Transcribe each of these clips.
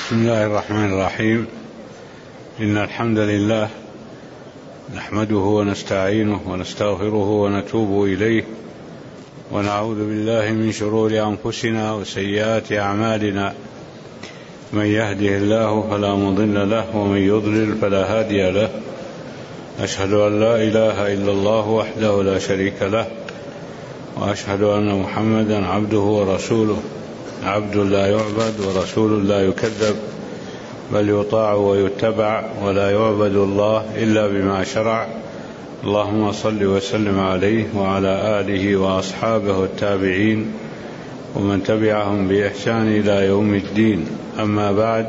بسم الله الرحمن الرحيم. إن الحمد لله نحمده ونستعينه ونستغفره ونتوب إليه، ونعوذ بالله من شرور أنفسنا وسيئات أعمالنا. من يهده الله فلا مضل له، ومن يضلل فلا هادي له. أشهد أن لا إله إلا الله وحده لا شريك له، وأشهد أن محمدا عبده ورسوله، عبد لا يعبد ورسول لا يكذب، بل يطاع ويتبع، ولا يعبد الله إلا بما شرع. اللهم صل وسلم عليه وعلى آله وأصحابه التابعين ومن تبعهم بإحسان إلى يوم الدين. أما بعد،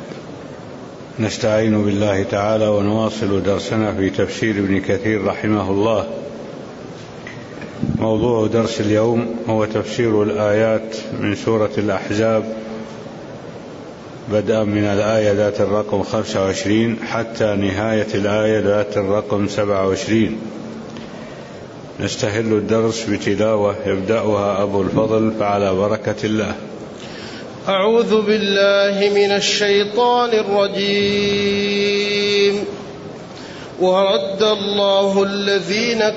نستعين بالله تعالى ونواصل درسنا في تفسير ابن كثير رحمه الله. موضوع درس اليوم هو تفسير الآيات من سورة الأحزاب، بدءا من الآية ذات الرقم 25 حتى نهاية الآية ذات الرقم 27. نستهل الدرس بتلاوة يبدأها أبو الفضل، فعلى بركة الله. أعوذ بالله من الشيطان الرجيم. ورد الله الذين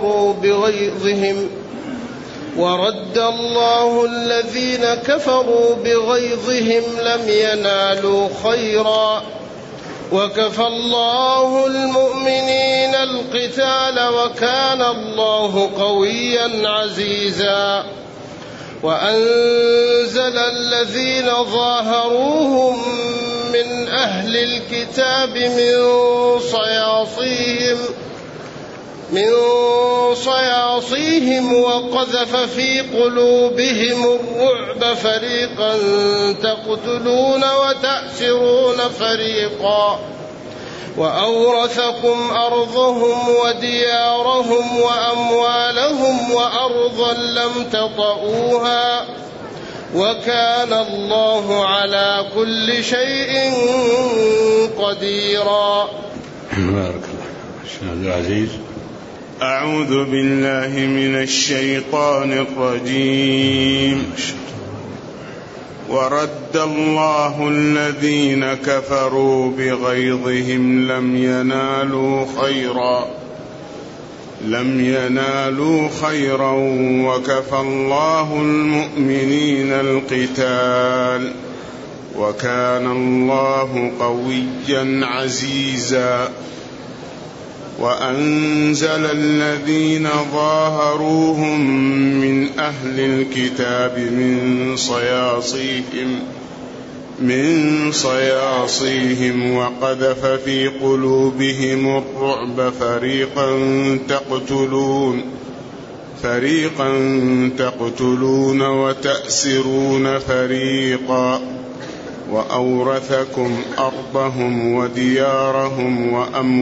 كفروا بغيظهم لم ينالوا خيرا، وكفى الله المؤمنين القتال، وكان الله قويا عزيزا. وأنزل الذين ظاهروهم من أهل الكتاب من صياصيهم وقذف في قلوبهم الرعب، فريقا تقتلون وتأسرون فريقا. وأورثكم أرضهم وديارهم وأموالهم وأرضا لم تطئوها، وكان الله على كل شيء قديرا. بارك الله. العزيز. أعوذ بالله من الشيطان الرجيم. ورد الله الذين كفروا بغيظهم لم ينالوا خيرا، وكفى الله المؤمنين القتال، وكان الله قويا عزيزا. وأنزل الذين ظاهروهم من أهل الكتاب من صياصيهم وقذف في قلوبهم الرعب، فريقا تقتلون وتأسرون فريقا. وأورثكم أرضهم وديارهم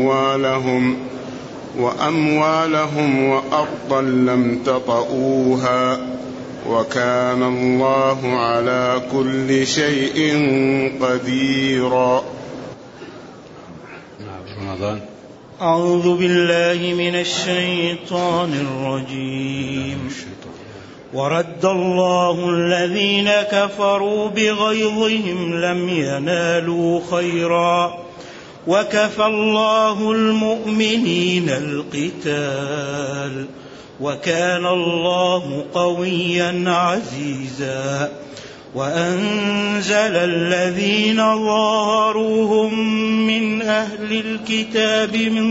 وأموالهم وأرضا لم تطئوها، وكان الله على كل شيء قديرا. أعوذ بالله من الشيطان الرجيم. ورد الله الذين كفروا بغيظهم لم ينالوا خيرا، وكفى الله المؤمنين القتال، وكان الله قويا عزيزا. وأنزل الذين ظاهروهم من أهل الكتاب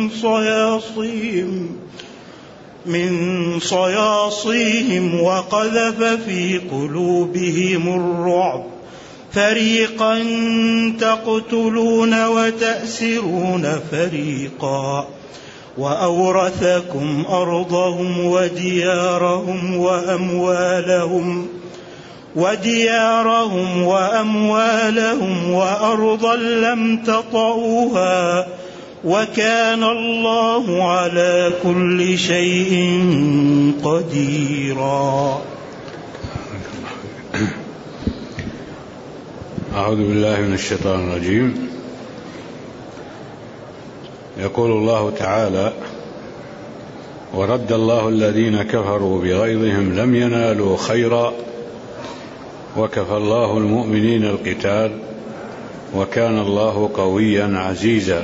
من صياصيهم وقذف في قلوبهم الرعب، فريقا تقتلون وتأسرون فريقا. وأورثكم أرضهم وديارهم وأموالهم وأرضا لم تطئوها، وكان الله على كل شيء قديرا. أعوذ بالله من الشيطان الرجيم. يقول الله تعالى: ورد الله الذين كفروا بغيظهم لم ينالوا خيرا، وكفى الله المؤمنين القتال، وكان الله قويا عزيزا.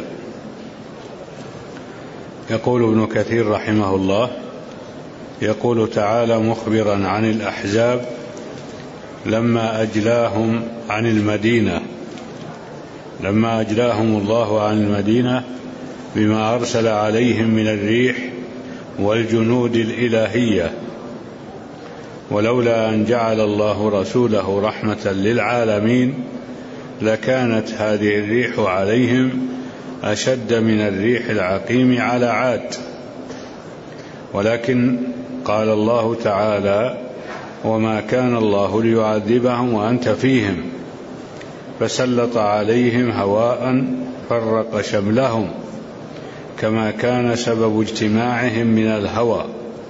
يقول ابن كثير رحمه الله: يقول تعالى مخبرا عن الأحزاب لما أجلاهم الله عن المدينة بما أرسل عليهم من الريح والجنود الإلهية، ولولا أن جعل الله رسوله رحمة للعالمين لكانت هذه الريح عليهم أشد من الريح العقيم على عاد. ولكن قال الله تعالى: وما كان الله ليعذبهم وأنت فيهم، فسلط عليهم هواء فرق شملهم، كما كان سبب اجتماعهم من الهوى،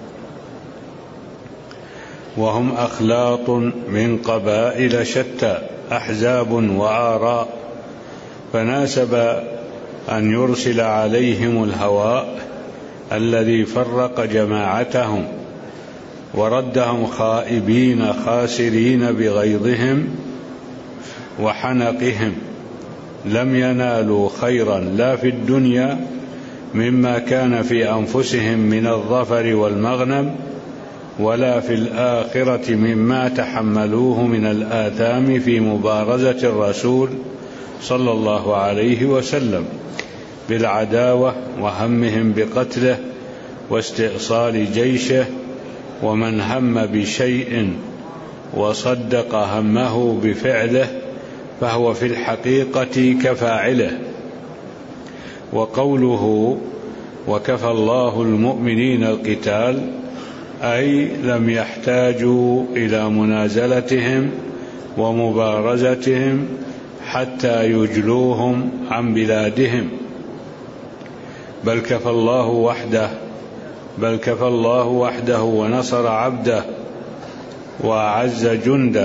وهم أخلاط من قبائل شتى أحزاب وآراء، فناسب أن يرسل عليهم الهواء الذي فرق جماعتهم وردهم خائبين خاسرين بغيظهم وحنقهم، لم ينالوا خيرا لا في الدنيا مما كان في أنفسهم من الظفر والمغنم، ولا في الآخرة مما تحملوه من الآثام في مبارزة الرسول صلى الله عليه وسلم بالعداوة وهمهم بقتله واستئصال جيشه. ومن هم بشيء وصدق همه بفعله فهو في الحقيقة كفاعله. وقوله وكفى الله المؤمنين القتال أي لم يحتاجوا إلى منازلتهم ومبارزتهم حتى يجلوهم عن بلادهم، بل كفى الله وحده ونصر عبده وأعز جنده،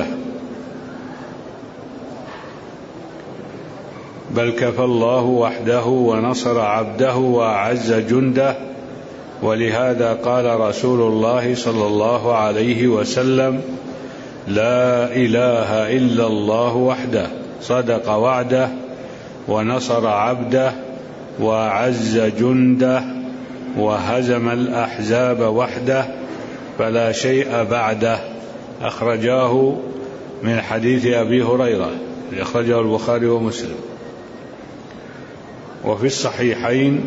ولهذا قال رسول الله صلى الله عليه وسلم: لا إله إلا الله وحده صدق وعده ونصر عبده وأعز جنده وهزم الأحزاب وحده فلا شيء بعده. أخرجاه من حديث أبي هريرة، أخرجه البخاري ومسلم. وفي الصحيحين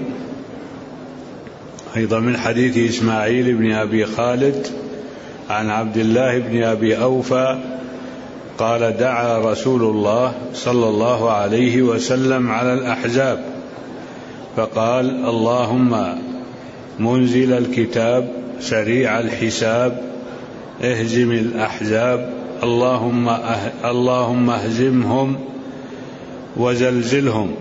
أيضا من حديث إسماعيل بن أبي خالد عن عبد الله بن أبي أوفى قال: دعا رسول الله صلى الله عليه وسلم على الأحزاب فقال: اللهم منزل الكتاب سريع الحساب اهزم الأحزاب، اللهم اهزمهم وزلزلهم.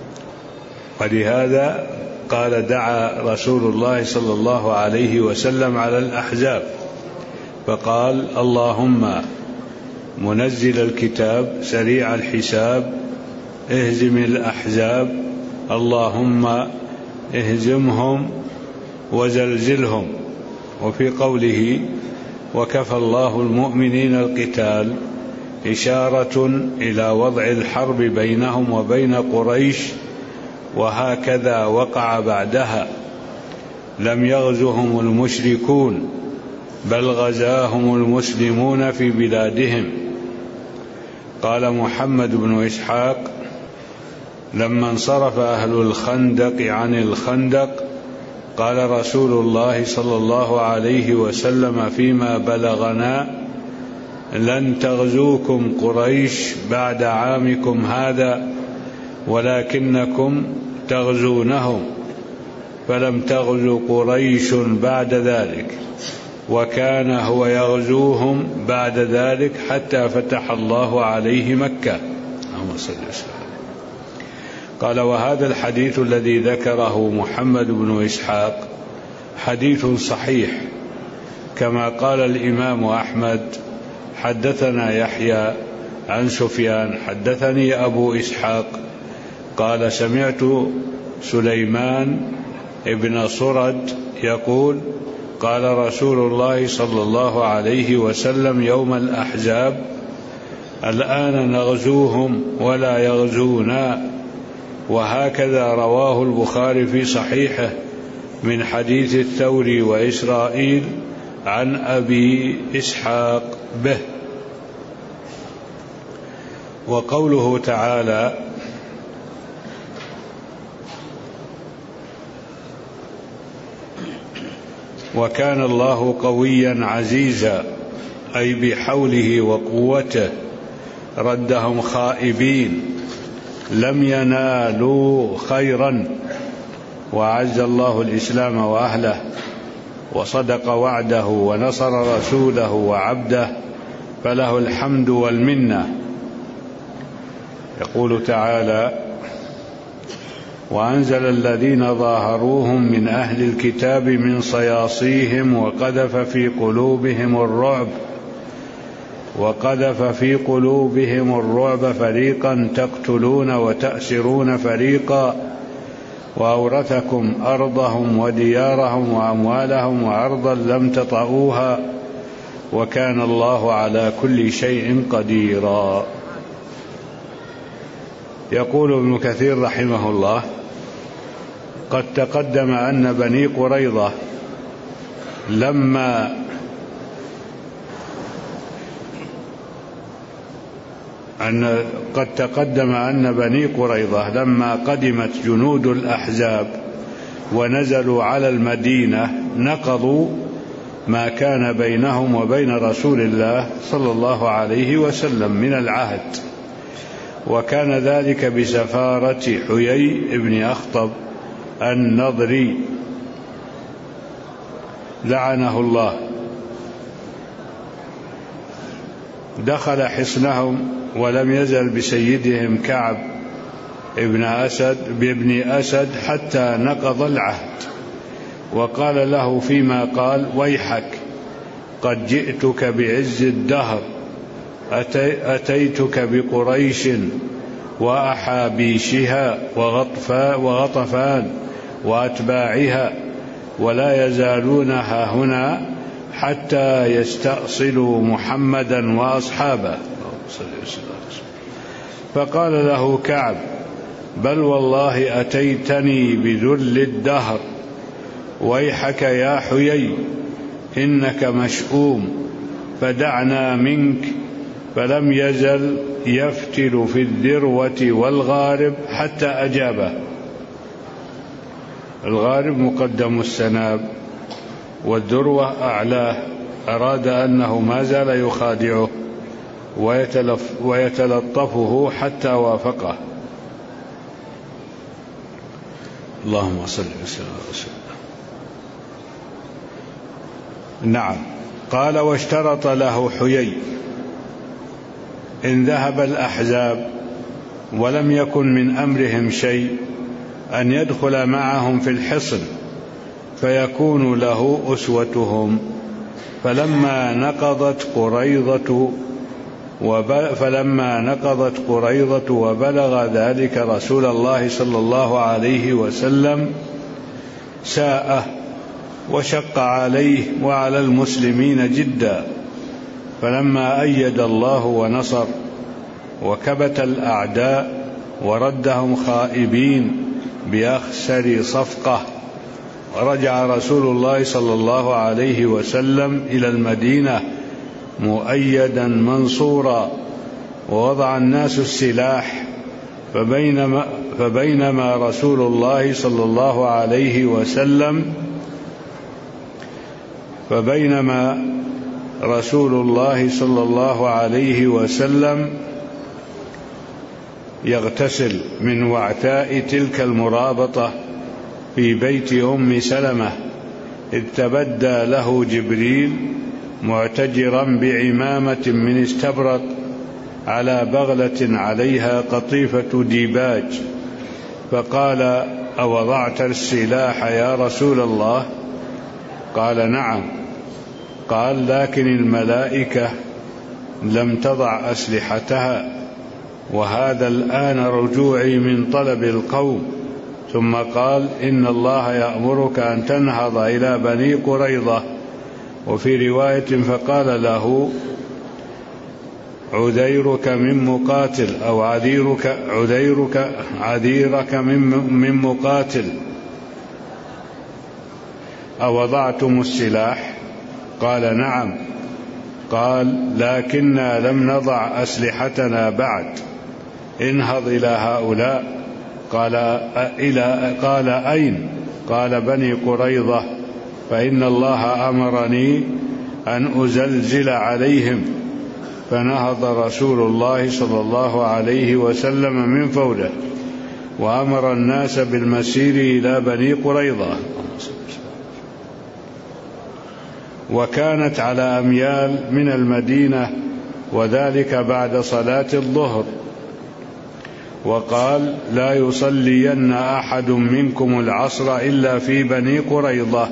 ولهذا قال: دعا رسول الله صلى الله عليه وسلم على الأحزاب فقال: اللهم منزل الكتاب سريع الحساب اهزم الأحزاب، اللهم اهزمهم وزلزلهم. وفي قوله وكفى الله المؤمنين القتال إشارة إلى وضع الحرب بينهم وبين قريش، وهكذا وقع بعدها، لم يغزهم المشركون بل غزاهم المسلمون في بلادهم. قال محمد بن إسحاق: لما انصرف أهل الخندق عن الخندق قال رسول الله صلى الله عليه وسلم فيما بلغنا: لن تغزوكم قريش بعد عامكم هذا ولكنكم تغزونهم، فلم تغزو قريش بعد ذلك، وكان هو يغزوهم بعد ذلك حتى فتح الله عليه مكة. اللهم صل وسلم. قال: وهذا الحديث الذي ذكره محمد بن إسحاق حديث صحيح، كما قال الإمام أحمد: حدثنا يحيى عن سفيان حدثني أبو إسحاق قال: سمعت سليمان ابن صرد يقول: قال رسول الله صلى الله عليه وسلم يوم الأحزاب: الآن نغزوهم ولا يغزونا. وهكذا رواه البخاري في صحيحه من حديث الثوري وإسرائيل عن أبي إسحاق به. وقوله تعالى: وكان الله قويا عزيزا، أي بحوله وقوته ردهم خائبين لم ينالوا خيرا، وأعز الله الإسلام وأهله وصدق وعده ونصر رسوله وعبده فله الحمد والمنة. يقول تعالى: وأنزل الذين ظاهروهم من أهل الكتاب من صياصيهم وقذف في قلوبهم الرعب فريقا تقتلون وتأسرون فريقا وأورثكم أرضهم وديارهم وأموالهم وأرضا لم تطئوها وكان الله على كل شيء قديرا. يقول ابن كثير رحمه الله: قد تقدم أن بني قريظة لما قدمت جنود الأحزاب ونزلوا على المدينة نقضوا ما كان بينهم وبين رسول الله صلى الله عليه وسلم من العهد، وكان ذلك بسفارة حيي بن أخطب النضري لعنه الله. دخل حصنهم ولم يزل بسيدهم كعب بابن أسد حتى نقض العهد، وقال له فيما قال: ويحك، قد جئتك بعز الدهر، أتيتك بقريش وأحابيشها وغطفان وأتباعها، ولا يزالونها هنا حتى يستأصلوا محمدا وأصحابه. فقال له كعب: بل والله أتيتني بذل الدهر، ويحك يا حيي، إنك مشؤوم، فدعنا منك. فلم يزل يفتل في الذروة والغارب حتى أجابه. الغارب مقدم السناب والذروة أعلاه، أراد أنه ما زال يخادعه ويتلطفه حتى وافقه. اللهم صل وسلم على رسول الله. نعم. قال: واشترط له حيي إن ذهب الأحزاب ولم يكن من أمرهم شيء أن يدخل معهم في الحصن فيكون له أسوتهم. فلما نقضت قريظة وبلغ ذلك رسول الله صلى الله عليه وسلم ساءه وشق عليه وعلى المسلمين جدا. فلما أيد الله ونصر وكبت الأعداء وردهم خائبين بأخسر صفقة، رجع رسول الله صلى الله عليه وسلم إلى المدينة مؤيدا منصورا، ووضع الناس السلاح. فبينما رسول الله صلى الله عليه وسلم يغتسل من وعثاء تلك المرابطة في بيت أم سلمة، إذ تبدى له جبريل معتجرا بعمامة من استبرق على بغلة عليها قطيفة ديباج، فقال: أوضعت السلاح يا رسول الله؟ قال: نعم. قال: لكن الملائكة لم تضع أسلحتها، وهذا الآن رجوعي من طلب القوم. ثم قال: إن الله يأمرك أن تنهض إلى بني قريظة. وفي رواية: فقال له عذيرك من مقاتل، أو عذيرك من مقاتل، أوضعتم السلاح؟ قال نعم. قال لكننا لم نضع أسلحتنا بعد، انهض إلى هؤلاء. قال أين؟ قال بني قريظة، فإن الله أمرني أن أزلزل عليهم. فنهض رسول الله صلى الله عليه وسلم من فوله وأمر الناس بالمسير إلى بني قريظة، وكانت على أميال من المدينة، وذلك بعد صلاة الظهر. وقال لا يصلين أحد منكم العصر إلا في بني قريظة.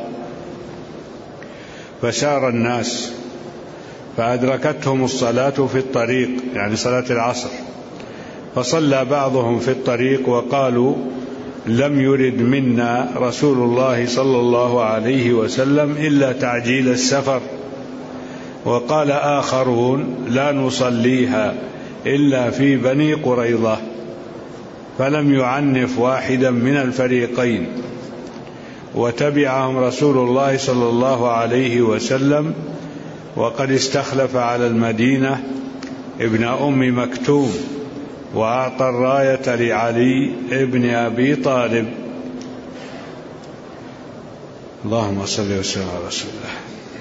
فسار الناس فأدركتهم الصلاة في الطريق، يعني صلاة العصر، فصلى بعضهم في الطريق وقالوا لم يرد منا رسول الله صلى الله عليه وسلم إلا تعجيل السفر. وقال آخرون لا نصليها إلا في بني قريظة، فلم يعنف واحدا من الفريقين. وتبعهم رسول الله صلى الله عليه وسلم، وقد استخلف على المدينة ابن أم مكتوم، وأعطى الراية لعلي ابن أبي طالب. اللهم صل وسلم على رسول الله.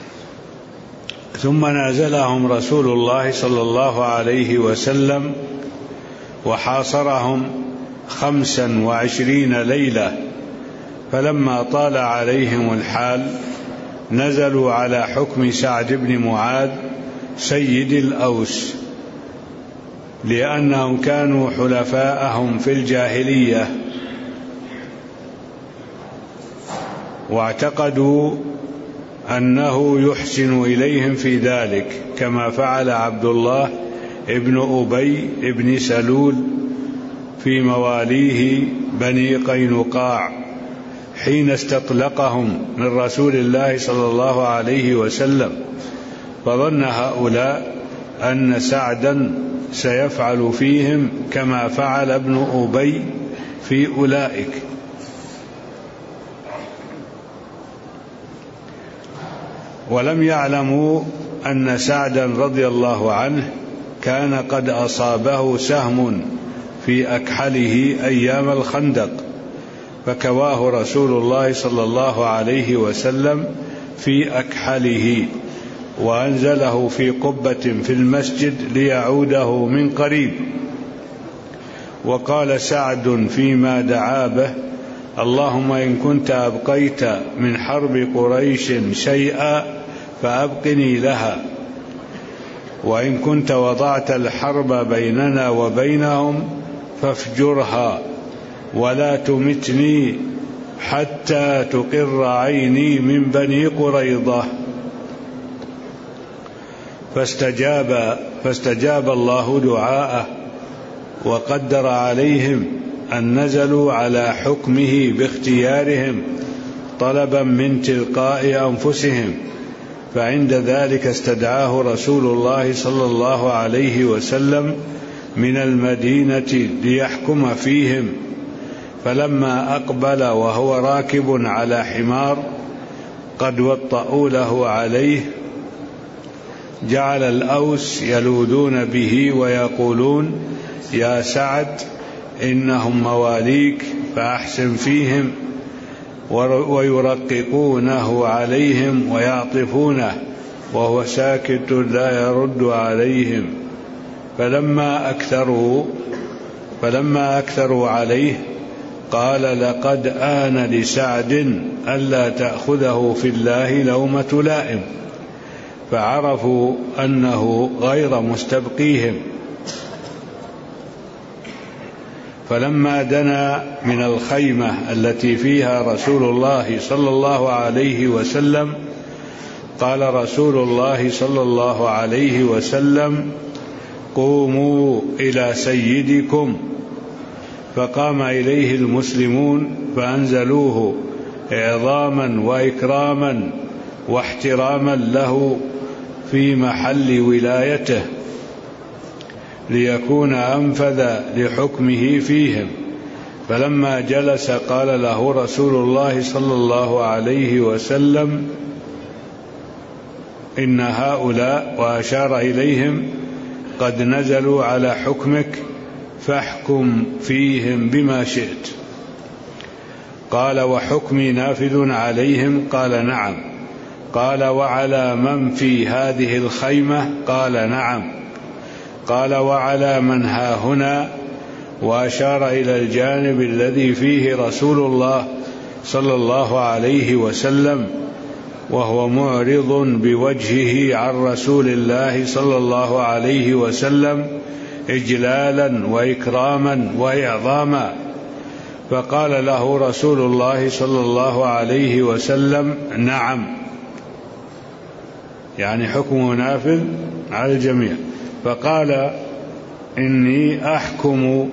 ثم نازلهم رسول الله صلى الله عليه وسلم وحاصرهم 25 ليلة، فلما طال عليهم الحال نزلوا على حكم سعد بن معاذ سيد الأوس، لأنهم كانوا حلفاءهم في الجاهلية، واعتقدوا أنه يحسن إليهم في ذلك، كما فعل عبد الله ابن أبي ابن سلول في مواليه بني قينقاع حين استطلقهم من رسول الله صلى الله عليه وسلم. فظن هؤلاء أن سعدا سيفعل فيهم كما فعل ابن أبي في أولئك. ولم يعلموا أن سعدا رضي الله عنه كان قد أصابه سهم في أكحله أيام الخندق، فكواه رسول الله صلى الله عليه وسلم في أكحله، وأنزله في قبة في المسجد ليعوده من قريب. وقال سعد فيما دعا به: اللهم إن كنت أبقيت من حرب قريش شيئا فأبقني لها، وإن كنت وضعت الحرب بيننا وبينهم فافجرها، ولا تمتني حتى تقر عيني من بني قريظة. فاستجاب الله دعاءه، وقدر عليهم أن نزلوا على حكمه باختيارهم طلبا من تلقاء أنفسهم. فعند ذلك استدعاه رسول الله صلى الله عليه وسلم من المدينة ليحكم فيهم. فلما أقبل وهو راكب على حمار قد وطأوا له عليه، جعل الأوس يلوذون به ويقولون: يا سعد إنهم مواليك فأحسن فيهم، ويرققونه عليهم ويعطفونه، وهو ساكت لا يرد عليهم. فلما أكثروا عليه قال: لقد آن لسعد ألا تأخذه في الله لومة لائم. فعرفوا أنه غير مستبقيهم. فلما دنا من الخيمة التي فيها رسول الله صلى الله عليه وسلم قال رسول الله صلى الله عليه وسلم: قوموا إلى سيدكم. فقام إليه المسلمون فأنزلوه إعظاما وإكراما واحتراما له في محل ولايته. ليكون أنفذ لحكمه فيهم. فلما جلس قال له رسول الله صلى الله عليه وسلم: إن هؤلاء، وأشار إليهم، قد نزلوا على حكمك فاحكم فيهم بما شئت. قال: وحكمي نافذ عليهم؟ قال: نعم. قال: وعلى من في هذه الخيمة؟ قال: نعم. قال: وعلى من ها هنا؟ وأشار إلى الجانب الذي فيه رسول الله صلى الله عليه وسلم وهو معرض بوجهه عن رسول الله صلى الله عليه وسلم إجلالا وإكراما وإعظاما. فقال له رسول الله صلى الله عليه وسلم: نعم، يعني حكمه نافذ على الجميع. فقال: إني أحكم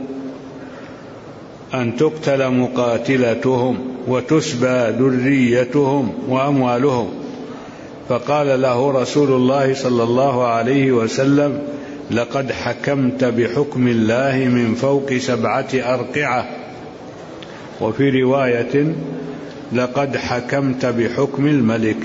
أن تقتل مقاتلتهم وتسبى ذريتهم وأموالهم. فقال له رسول الله صلى الله عليه وسلم: لقد حكمت بحكم الله من فوق 7 أرقعة. وفي رواية: لقد حكمت بحكم الملك.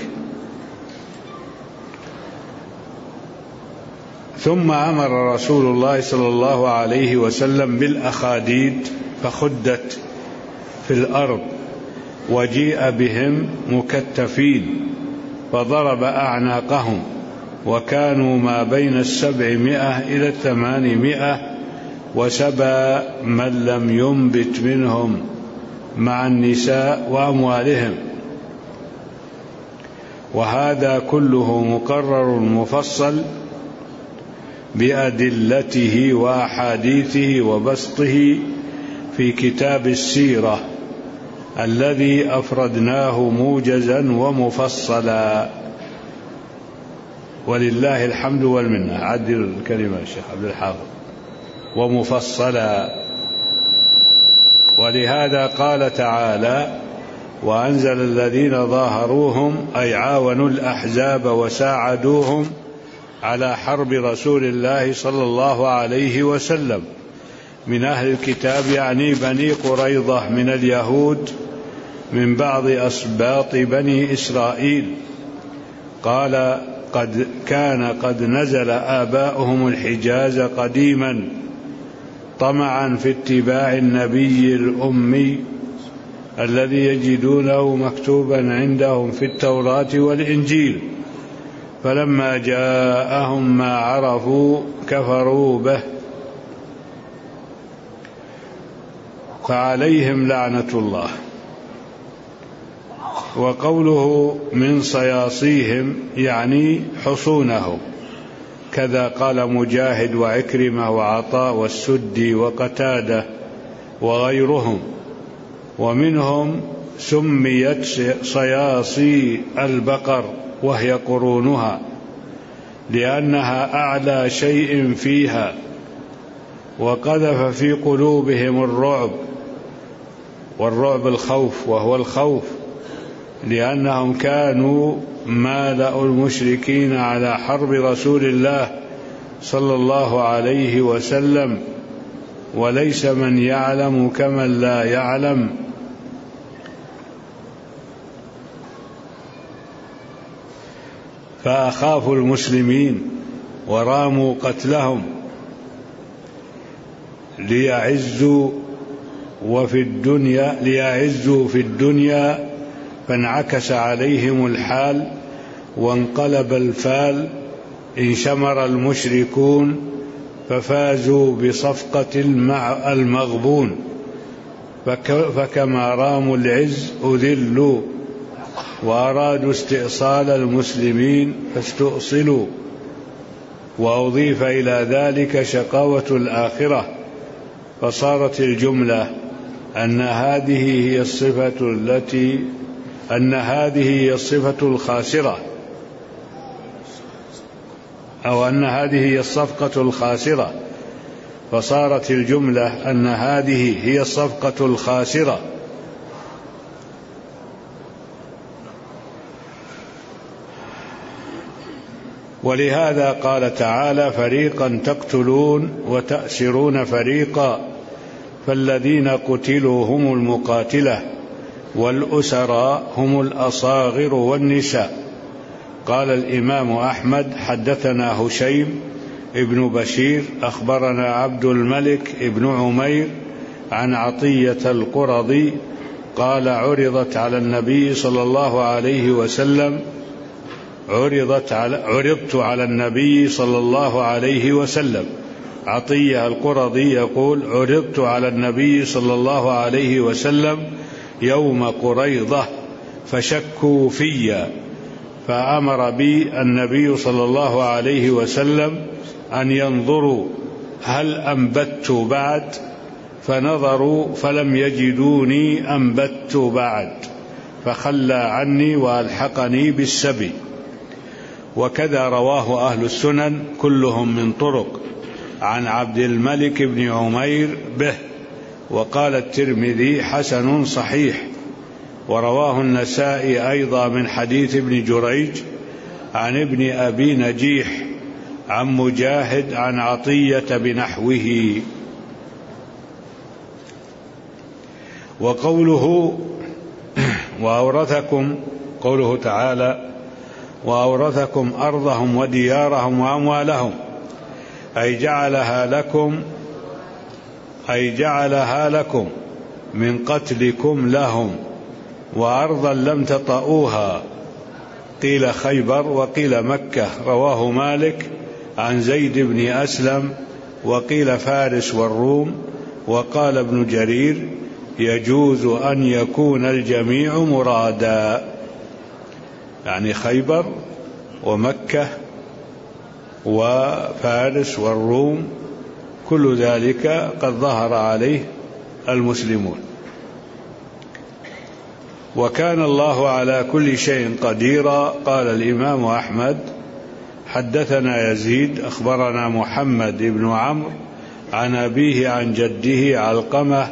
ثم أمر رسول الله صلى الله عليه وسلم بالأخاديد فخدت في الأرض، وجيء بهم مكتفين فضرب أعناقهم، وكانوا ما بين 700 إلى 800، وسبى من لم ينبت منهم مع النساء وأموالهم. وهذا كله مقرر مفصل بأدلته وأحاديثه وبسطه في كتاب السيرة الذي أفردناه موجزا ومفصلا، ولله الحمد والمنة. عدل الكلمة الشيخ عبد الحافظ. ومفصلا. ولهذا قال تعالى: وأنزل الذين ظاهروهم، أي عاونوا الأحزاب وساعدوهم على حرب رسول الله صلى الله عليه وسلم من أهل الكتاب، يعني بني قريظة من اليهود من بعض أسباط بني إسرائيل. قال: قد نزل آباؤهم الحجاز قديما طمعا في اتباع النبي الأمي الذي يجدونه مكتوبا عندهم في التوراة والإنجيل، فلما جاءهم ما عرفوا كفروا به، فعليهم لعنة الله. وقوله من صياصيهم يعني حصونه، كذا قال مجاهد وعكرمة وعطاء والسدي وقتادة وغيرهم. ومنهم سميت صياصي البقر وهي قرونها، لأنها أعلى شيء فيها، وقذف في قلوبهم الرعب، والرعب الخوف، وهو الخوف لأنهم كانوا مالأوا المشركين على حرب رسول الله صلى الله عليه وسلم، وليس من يعلم كمن لا يعلم. فأخافوا المسلمين وراموا قتلهم ليعزوا في الدنيا، فانعكس عليهم الحال وانقلب الفال، انشمر المشركون ففازوا بصفقة المغبون، فكما راموا العز أذلوا، وأرادوا استئصال المسلمين فاستؤصلوا. وأضيف إلى ذلك شقاوة الآخرة، فصارت الجملة أن هذه هي الصفة الخاسرة، أو أن هذه هي الصفقة الخاسرة، فصارت الجملة أن هذه هي الصفقة الخاسرة. ولهذا قال تعالى: فريقا تقتلون وتأسرون فريقا، فالذين قتلوا هم المقاتلة والأسرى هم الأصاغر والنساء. قال الإمام أحمد: حدثنا هشيم ابن بشير أخبرنا عبد الملك ابن عمير عن عطية القرظي قال: عرضت على النبي صلى الله عليه وسلم عرضت على النبي صلى الله عليه وسلم. عطية القرظي يقول: عرضت على النبي صلى الله عليه وسلم يوم قريضة فشكوا في، فأمر بي النبي صلى الله عليه وسلم أن ينظروا هل أنبت بعد، فنظروا فلم يجدوني أنبت بعد، فخلى عني وألحقني بالسبي. وكذا رواه أهل السنن كلهم من طرق عن عبد الملك بن عمير به. وقال الترمذي: حسن صحيح. ورواه النسائي أيضا من حديث ابن جريج عن ابن أبي نجيح عن مجاهد عن عطية بنحوه. وقوله وأورثكم، قوله تعالى: وأورثكم أرضهم وديارهم وأموالهم، أي جعلها لكم من قتلكم لهم، وأرضا لم تطئوها، قيل خيبر وقيل مكة. رواه مالك عن زيد بن أسلم، وقيل فارس والروم. وقال ابن جرير: يجوز أن يكون الجميع مرادا، يعني خيبر ومكة وفارس والروم كل ذلك قد ظهر عليه المسلمون. وكان الله على كل شيء قديرا. قال الإمام أحمد: حدثنا يزيد أخبرنا محمد بن عمرو عن أبيه عن جده علقمة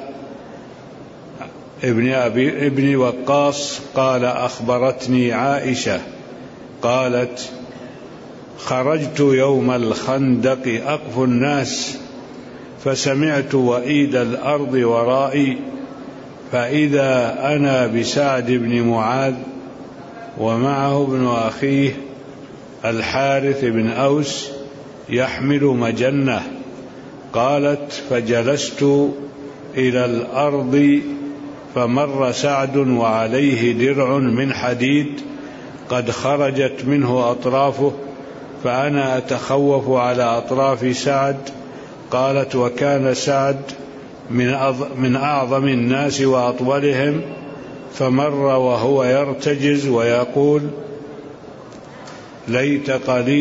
ابن وقاص قال: أخبرتني عائشة قالت: خرجت يوم الخندق أقف الناس، فسمعت وئيد الأرض ورائي، فإذا أنا بسعد بن معاذ ومعه ابن أخيه الحارث بن أوس يحمل مجنة. قالت: فجلست إلى الأرض، فمر سعد وعليه درع من حديد قد خرجت منه أطرافه، فأنا أتخوف على أطراف سعد. قالت: وكان سعد من أعظم الناس وأطولهم، فمر وهو يرتجز ويقول: ليت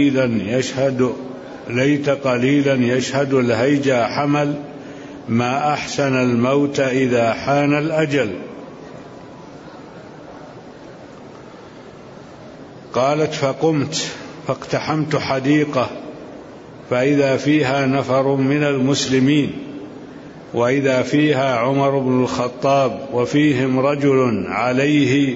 قليلا يشهد الهيجا حمل، ما أحسن الموت إذا حان الأجل. قالت: فقمت فاقتحمت حديقة، فإذا فيها نفر من المسلمين، وإذا فيها عمر بن الخطاب، وفيهم رجل عليه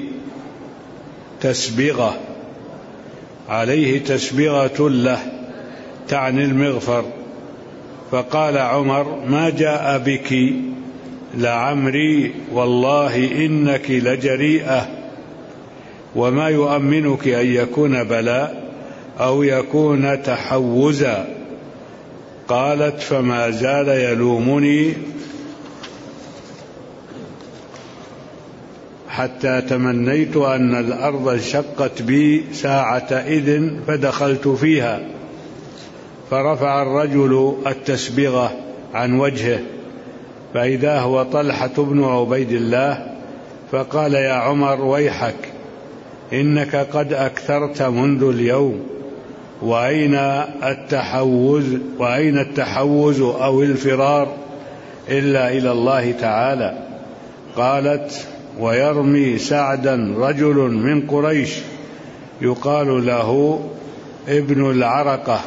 تسبغة له تعني المغفر. فقال عمر: ما جاء بك؟ لعمري والله إنك لجريئة، وما يؤمنك أن يكون بلاء أو يكون تحوزا. قالت: فما زال يلومني حتى تمنيت أن الأرض انشقت بي ساعة إذن فدخلت فيها، فرفع الرجل التسبغة عن وجهه، فإذا هو طلحة بن عبيد الله، فقال: يا عمر ويحك، إنك قد أكثرت منذ اليوم، وأين التحوز أو الفرار إلا إلى الله تعالى. قالت: ويرمي سعدا رجل من قريش يقال له ابن العرقة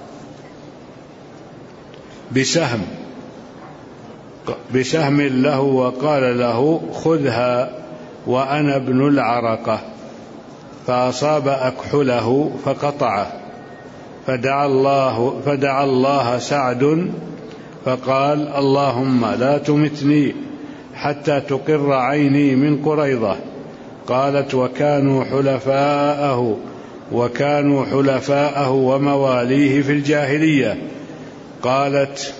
بسهم له، وقال له: خذها وأنا ابن العرقة، فأصاب أكحله فقطعه. فدعا الله سعد فقال: اللهم لا تمتني حتى تقر عيني من قريظة. قالت: وكانوا حلفاءه ومواليه في الجاهلية. قالت: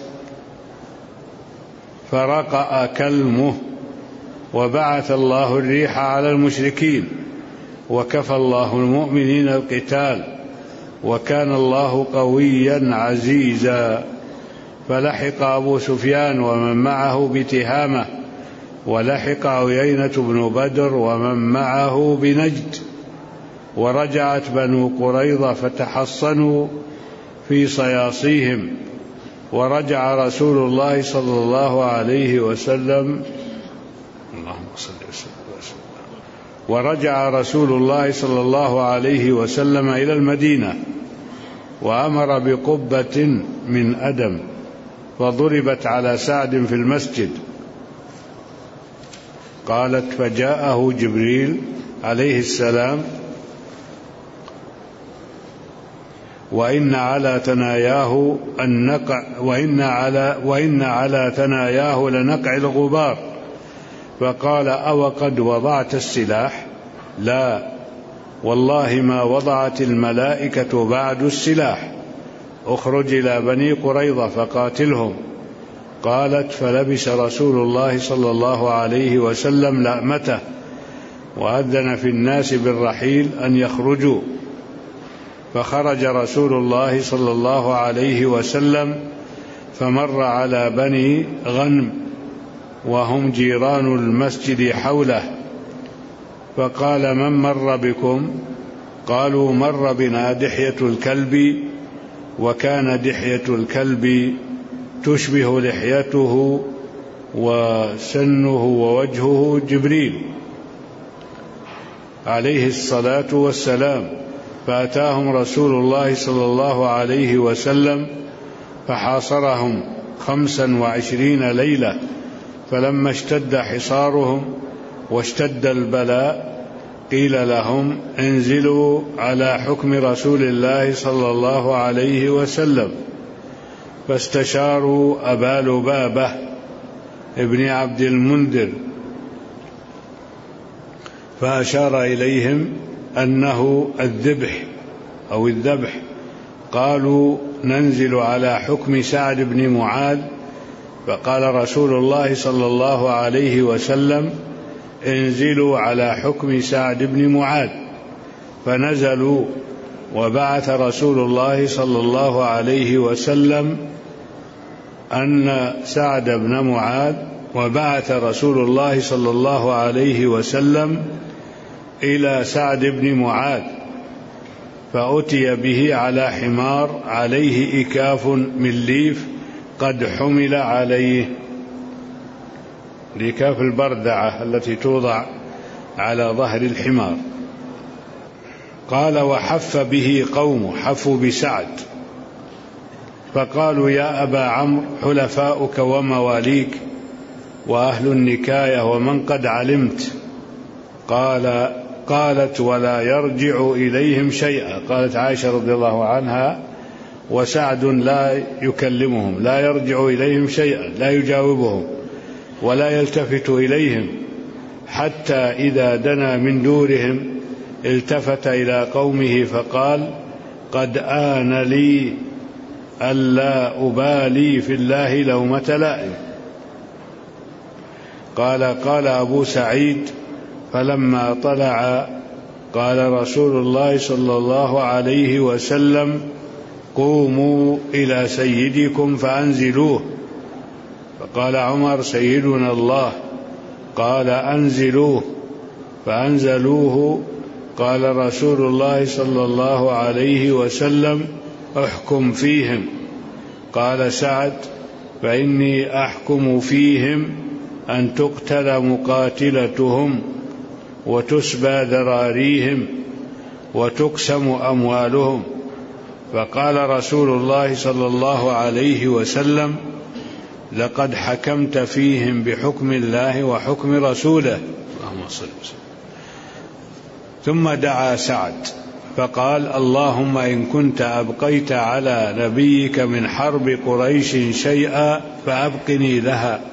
فرقأ كلمه، وبعث الله الريح على المشركين، وكفى الله المؤمنين القتال، وكان الله قويا عزيزا. فلحق أبو سفيان ومن معه بتهامة، ولحق عيينة بن بدر ومن معه بنجد، ورجعت بنو قريظة فتحصنوا في صياصيهم. ورجع رسول الله صلى الله عليه وسلم إلى المدينة، وأمر بقبة من أدم فضربت على سعد في المسجد. قالت: فجاءه جبريل عليه السلام وإن على ثناياه لنقع الغبار. فقال: أو قد وضعت السلاح؟ لا، والله ما وضعت الملائكة بعد السلاح. اخرج إلى بني قريظة فقاتلهم. قالت: فلبس رسول الله صلى الله عليه وسلم لأمته، وأذن في الناس بالرحيل أن يخرجوا. فخرج رسول الله صلى الله عليه وسلم فمر على بني غنم وهم جيران المسجد حوله، فقال: من مر بكم؟ قالوا: مر بنا دحية الكلب. وكان دحية الكلب تشبه لحيته وسنه ووجهه جبريل عليه الصلاة والسلام. فأتاهم رسول الله صلى الله عليه وسلم فحاصرهم 25 ليلة. فلما اشتد حصارهم واشتد البلاء قيل لهم: انزلوا على حكم رسول الله صلى الله عليه وسلم. فاستشاروا أبا لبابة ابن عبد المنذر، فأشار إليهم أنه الذبح. قالوا: ننزل على حكم سعد بن معاذ. فقال رسول الله صلى الله عليه وسلم: انزلوا على حكم سعد بن معاذ. فنزلوا، وبعث رسول الله صلى الله عليه وسلم إلى سعد بن معاذ، فأتي به على حمار عليه إكاف من ليف قد حمل عليه، الإكاف البردعة التي توضع على ظهر الحمار. قال: وحف به قومه، حفوا بسعد، فقالوا: يا أبا عمرو، حلفاؤك ومواليك وأهل النكاية ومن قد علمت. قالت: ولا يرجع إليهم شيئا. قالت عائشة رضي الله عنها: وسعد لا يكلمهم، لا يرجع إليهم شيئا، لا يجاوبهم ولا يلتفت إليهم، حتى إذا دنا من دورهم التفت إلى قومه فقال: قد آن لي ألا أبالي في الله لومة لائم. قال أبو سعيد: فلما طلع قال رسول الله صلى الله عليه وسلم: قوموا إلى سيدكم فأنزلوه. فقال عمر: سيدنا الله. قال: أنزلوه. فأنزلوه. قال رسول الله صلى الله عليه وسلم: احكم فيهم. قال سعد: فإني أحكم فيهم أن تقتل مقاتلتهم وتسبى ذراريهم وتقسم أموالهم. فقال رسول الله صلى الله عليه وسلم: لقد حكمت فيهم بحكم الله وحكم رسوله. اللهم صل وسلم. ثم دعا سعد فقال: اللهم إن كنت أبقيت على نبيك من حرب قريش شيئا فأبقني لها،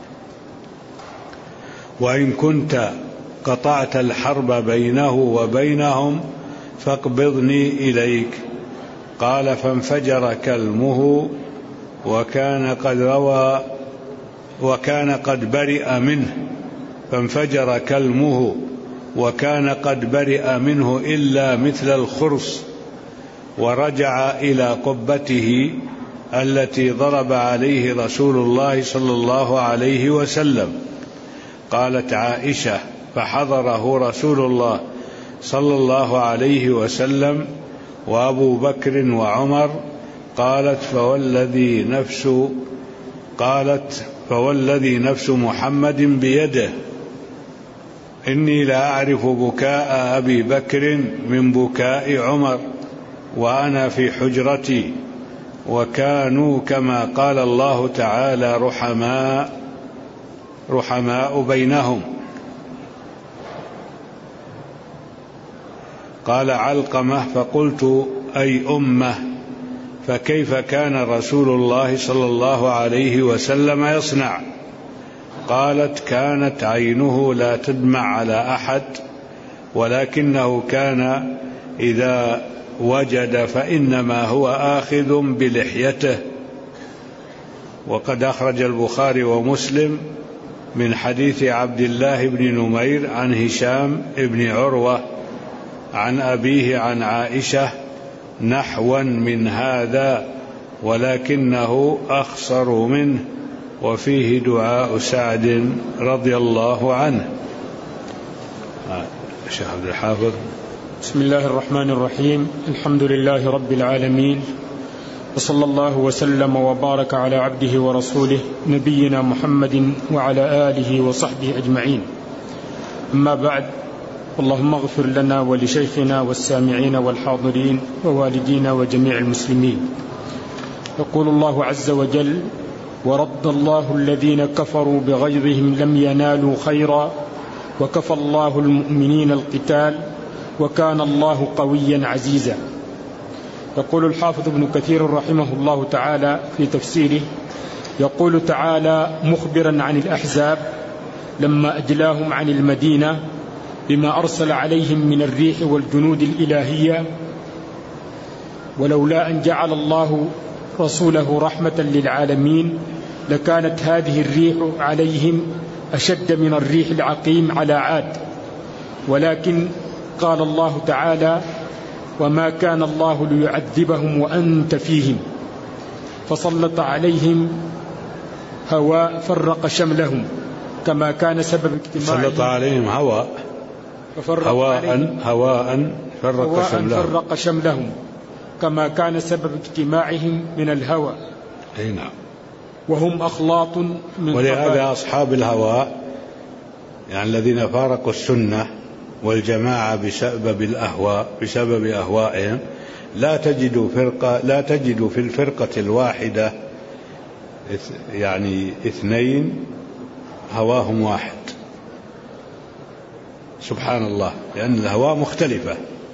وإن كنت قطعت الحرب بينه وبينهم فاقبضني إليك. قال: فانفجر كلمه وكان قد برئ منه، فانفجر كلمه وكان قد برئ منه إلا مثل الخرص، ورجع إلى قبته التي ضرب عليه رسول الله صلى الله عليه وسلم. قالت عائشة: فحضره رسول الله صلى الله عليه وسلم وأبو بكر وعمر. قالت: فوالذي نفس محمد بيده إني لأعرف بكاء أبي بكر من بكاء عمر وأنا في حجرتي، وكانوا كما قال الله تعالى رحماء بينهم. قال علقمة: فقلت: أي أمة، فكيف كان رسول الله صلى الله عليه وسلم يصنع؟ قالت: كانت عينه لا تدمع على أحد، ولكنه كان إذا وجد فإنما هو آخذ بلحيته. وقد أخرج البخاري ومسلم من حديث عبد الله بن نمير عن هشام بن عروة عن أبيه عن عائشة نحوا من هذا، ولكنه أخصر منه، وفيه دعاء سعد رضي الله عنه. الشيخ عبد الحافظ. بسم الله الرحمن الرحيم. الحمد لله رب العالمين، وصلى الله وسلم وبارك على عبده ورسوله نبينا محمد وعلى آله وصحبه أجمعين. أما بعد، اللهم اغفر لنا ولشيخنا والسامعين والحاضرين ووالدينا وجميع المسلمين. يقول الله عز وجل: ورد الله الذين كفروا بغيظهم لم ينالوا خيرا وكفى الله المؤمنين القتال وكان الله قويا عزيزا. يقول الحافظ ابن كثير رحمه الله تعالى في تفسيره، يقول تعالى مخبرا عن الأحزاب لما أجلاهم عن المدينة بما أرسل عليهم من الريح والجنود الإلهية: ولولا أن جعل الله رسوله رحمة للعالمين لكانت هذه الريح عليهم أشد من الريح العقيم على عاد. ولكن قال الله تعالى: وما كان الله ليعذبهم وأنت فيهم، فسلط عليهم هواء فرق شملهم كما كان سبب اجتماعهم. سلط عليهم هواء فرق شملهم كما كان سبب اجتماعهم من الهوى. نعم. وهم أخلاط من ولهذا أصحاب الهواء يعني الذين فارقوا السنة والجماعة بسبب أهوائهم لا تجد في الفرقة الواحدة يعني اثنين هواهم واحد، سبحان الله، لأن الهواء مختلفة.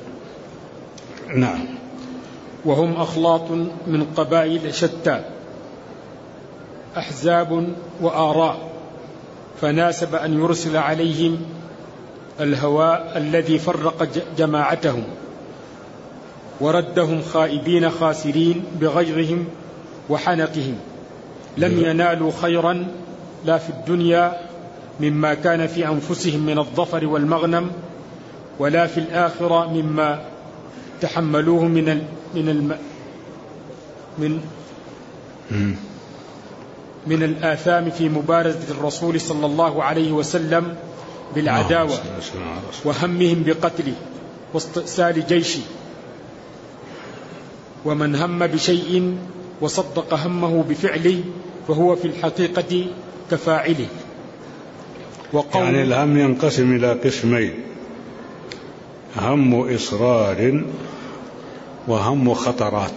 نعم. وهم أخلاط من قبائل شتى، أحزاب وآراء، فناسب أن يرسل عليهم الهواء الذي فرق جماعتهم وردهم خائبين خاسرين بغيظهم وحنقهم. لم ينالوا خيرا لا في الدنيا مما كان في أنفسهم من الظفر والمغنم، ولا في الآخرة مما تحملوه من الآثام في مبارزة الرسول صلى الله عليه وسلم بالعداوة وهمهم بقتله واستئصال جيشه. ومن هم بشيء وصدق همه بفعله فهو في الحقيقة كفاعله. يعني الهم ينقسم إلى قسمين: هم إصرار وهم خطرات.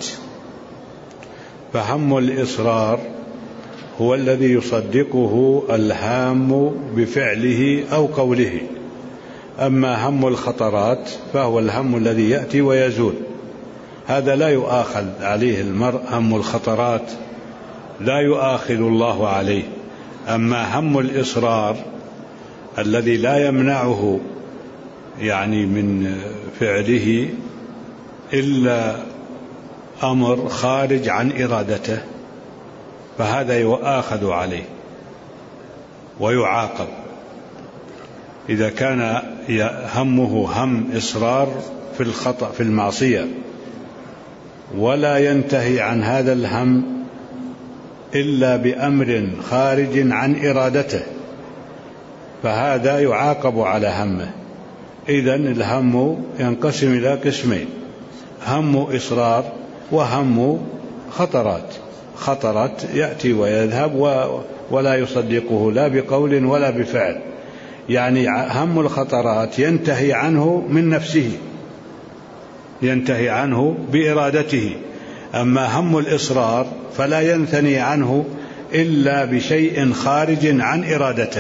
فهم الإصرار هو الذي يصدقه الهام بفعله أو قوله، أما هم الخطرات فهو الهم الذي يأتي ويزول، هذا لا يؤاخذ عليه المرء. هم الخطرات لا يؤاخذ الله عليه. أما هم الإصرار الذي لا يمنعه يعني من فعله إلا أمر خارج عن إرادته، فهذا يؤاخذ عليه ويعاقب. إذا كان همه هم إصرار في الخطأ في المعصية ولا ينتهي عن هذا الهم إلا بأمر خارج عن إرادته، فهذا يعاقب على همه. إذن الهم ينقسم إلى قسمين: هم إصرار وهم خطرات. خطرات يأتي ويذهب ولا يصدقه لا بقول ولا بفعل، يعني هم الخطرات ينتهي عنه من نفسه، ينتهي عنه بإرادته. أما هم الإصرار فلا ينثني عنه إلا بشيء خارج عن إرادته،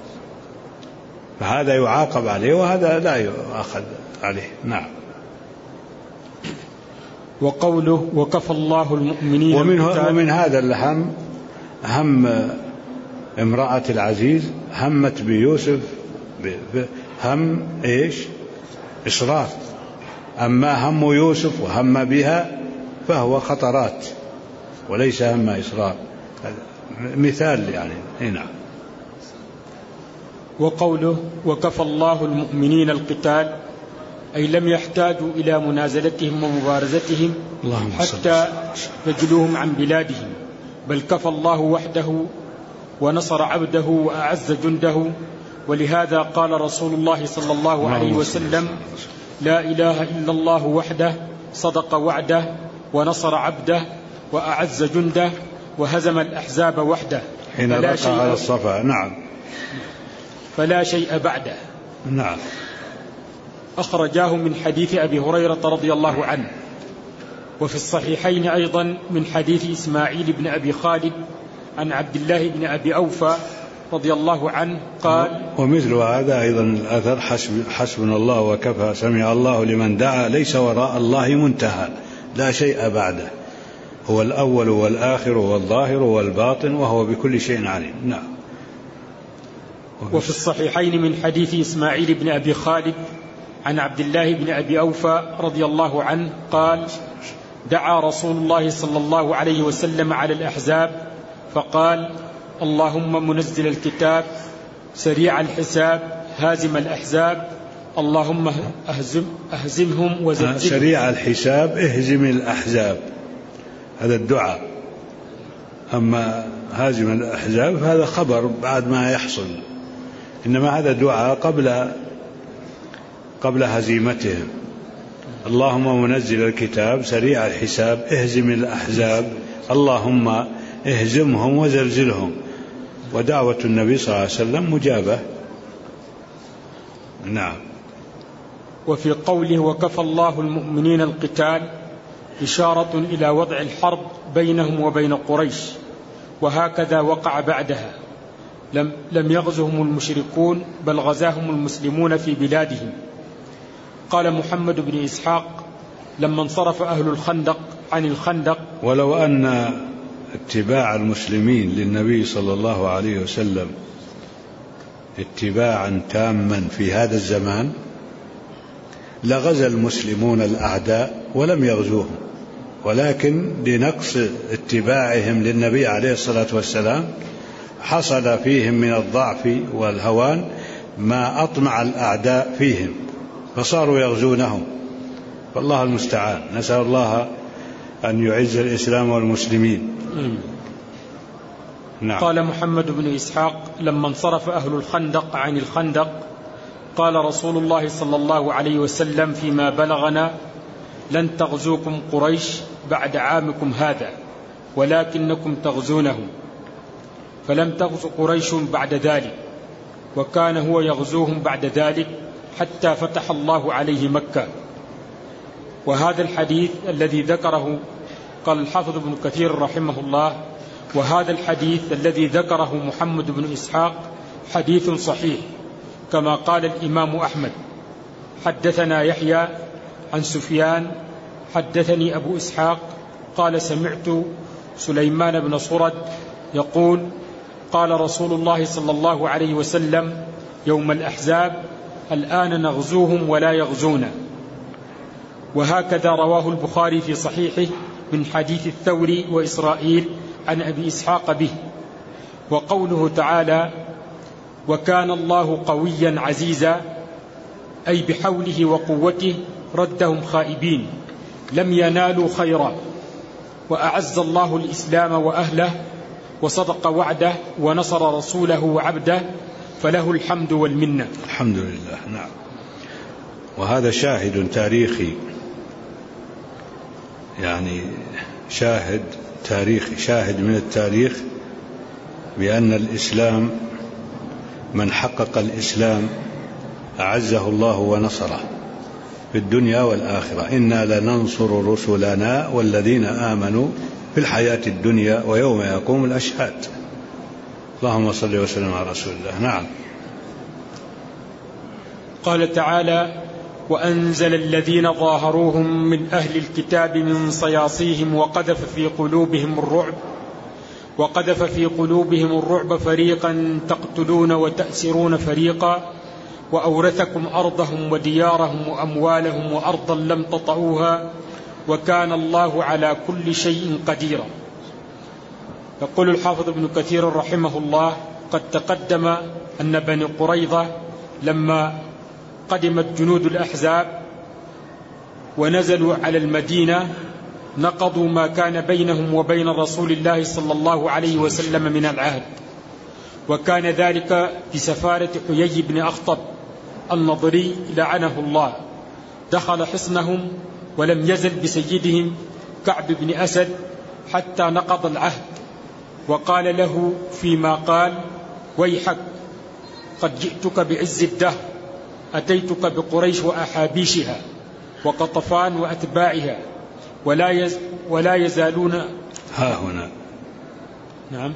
فهذا يعاقب عليه وهذا لا يؤاخذ عليه. نعم. وقوله وكفى الله المؤمنين ومن هذا الهم هم امرأة العزيز همت بيوسف هم إيش؟ إصرار. أما هم يوسف وهم بها فهو خطرات وليس هم إصرار، مثال يعني. نعم. وقوله وكفى الله المؤمنين القتال، أي لم يحتاجوا إلى منازلتهم ومبارزتهم حتى يجلوهم عن بلادهم، بل كفى الله وحده ونصر عبده وأعز جنده. ولهذا قال رسول الله صلى الله عليه وسلم: لا إله إلا الله وحده صدق وعده ونصر عبده وأعز جنده وهزم الأحزاب وحده حين بقى على الصفا. نعم. فلا شيء بعده. نعم. أخرجاه من حديث أبي هريرة رضي الله عنه، وفي الصحيحين أيضا من حديث إسماعيل بن أبي خالد عن عبد الله بن أبي أوفى رضي الله عنه قال: ومثل هذا أيضا الأثر: حسبنا الله وكفى، سمع الله لمن دعا، ليس وراء الله منتهى، لا شيء بعده، هو الأول والآخر والظاهر والباطن وهو بكل شيء عليم. نعم. وفي الصحيحين من حديث إسماعيل بن أبي خالد عن عبد الله بن أبي أوفى رضي الله عنه قال: دعا رسول الله صلى الله عليه وسلم على الأحزاب فقال: اللهم منزل الكتاب سريع الحساب هازم الأحزاب اللهم أهزمهم وزلزلهم. سريع الحساب اهزم الأحزاب، هذا الدعاء. أما هازم الأحزاب هذا خبر بعد ما يحصل، إنما هذا دعاء قبل هزيمتهم. اللهم منزل الكتاب سريع الحساب اهزم الأحزاب اللهم اهزمهم وزلزلهم. ودعوة النبي صلى الله عليه وسلم مجابة. نعم. وفي قوله وكفى الله المؤمنين القتال إشارة إلى وضع الحرب بينهم وبين قريش، وهكذا وقع بعدها. لم يغزهم المشركون بل غزاهم المسلمون في بلادهم. قال محمد بن إسحاق: لما انصرف أهل الخندق عن الخندق. ولو أن اتباع المسلمين للنبي صلى الله عليه وسلم اتباعا تاما في هذا الزمان لغزا المسلمون الأعداء ولم يغزوهم، ولكن لنقص اتباعهم للنبي عليه الصلاة والسلام حصل فيهم من الضعف والهوان ما أطمع الأعداء فيهم فصاروا يغزونهم، فالله المستعان. نسأل الله أن يعز الإسلام والمسلمين. نعم. قال محمد بن إسحاق: لما انصرف أهل الخندق عن الخندق قال رسول الله صلى الله عليه وسلم فيما بلغنا: لن تغزوكم قريش بعد عامكم هذا ولكنكم تغزونهم. فلم تغز قريش بعد ذلك، وكان هو يغزوهم بعد ذلك حتى فتح الله عليه مكة. وهذا الحديث الذي ذكره، قال الحافظ ابن كثير رحمه الله: وهذا الحديث الذي ذكره محمد بن إسحاق حديث صحيح، كما قال الإمام أحمد. حدثنا يحيى عن سفيان حدثني أبو إسحاق قال سمعت سليمان بن صرد يقول قال رسول الله صلى الله عليه وسلم يوم الأحزاب الآن نغزوهم ولا يغزونا. وهكذا رواه البخاري في صحيحه من حديث الثوري وإسرائيل عن أبي إسحاق به. وقوله تعالى وكان الله قويا عزيزا أي بحوله وقوته ردهم خائبين لم ينالوا خيرا، وأعز الله الإسلام وأهله وصدق وعده ونصر رسوله وعبده فله الحمد والمنة. الحمد لله. نعم. وهذا شاهد تاريخي، يعني شاهد تاريخي، شاهد من التاريخ بأن الإسلام من حقق الإسلام أعزه الله ونصره في الدنيا والآخرة. إنا لننصر رسلنا والذين آمنوا في الحياة الدنيا ويوم يقوم الأشهاد. اللهم صل وسلم على رسول الله. نعم. قال تعالى وأنزل الذين ظاهروهم من أهل الكتاب من صياصيهم وقذف في قلوبهم الرعب فريقا تقتلون وتأسرون فريقا وأورثكم أرضهم وديارهم وأموالهم وأرضا لم تطئوها وكان الله على كل شيء قديرا. يقول الحافظ ابن كثير رحمه الله قد تقدم أن بني قريظة لما قدمت جنود الأحزاب ونزلوا على المدينة نقضوا ما كان بينهم وبين رسول الله صلى الله عليه وسلم من العهد، وكان ذلك بسفارة حيي بن أخطب النضري لعنه الله. دخل حصنهم ولم يزل بسيدهم كعب بن أسد حتى نقض العهد، وقال له فيما قال ويحك قد جئتك بعز الدهر، أتيتك بقريش وأحابيشها وقطفان وأتباعها ولا يزالون ها هنا. نعم.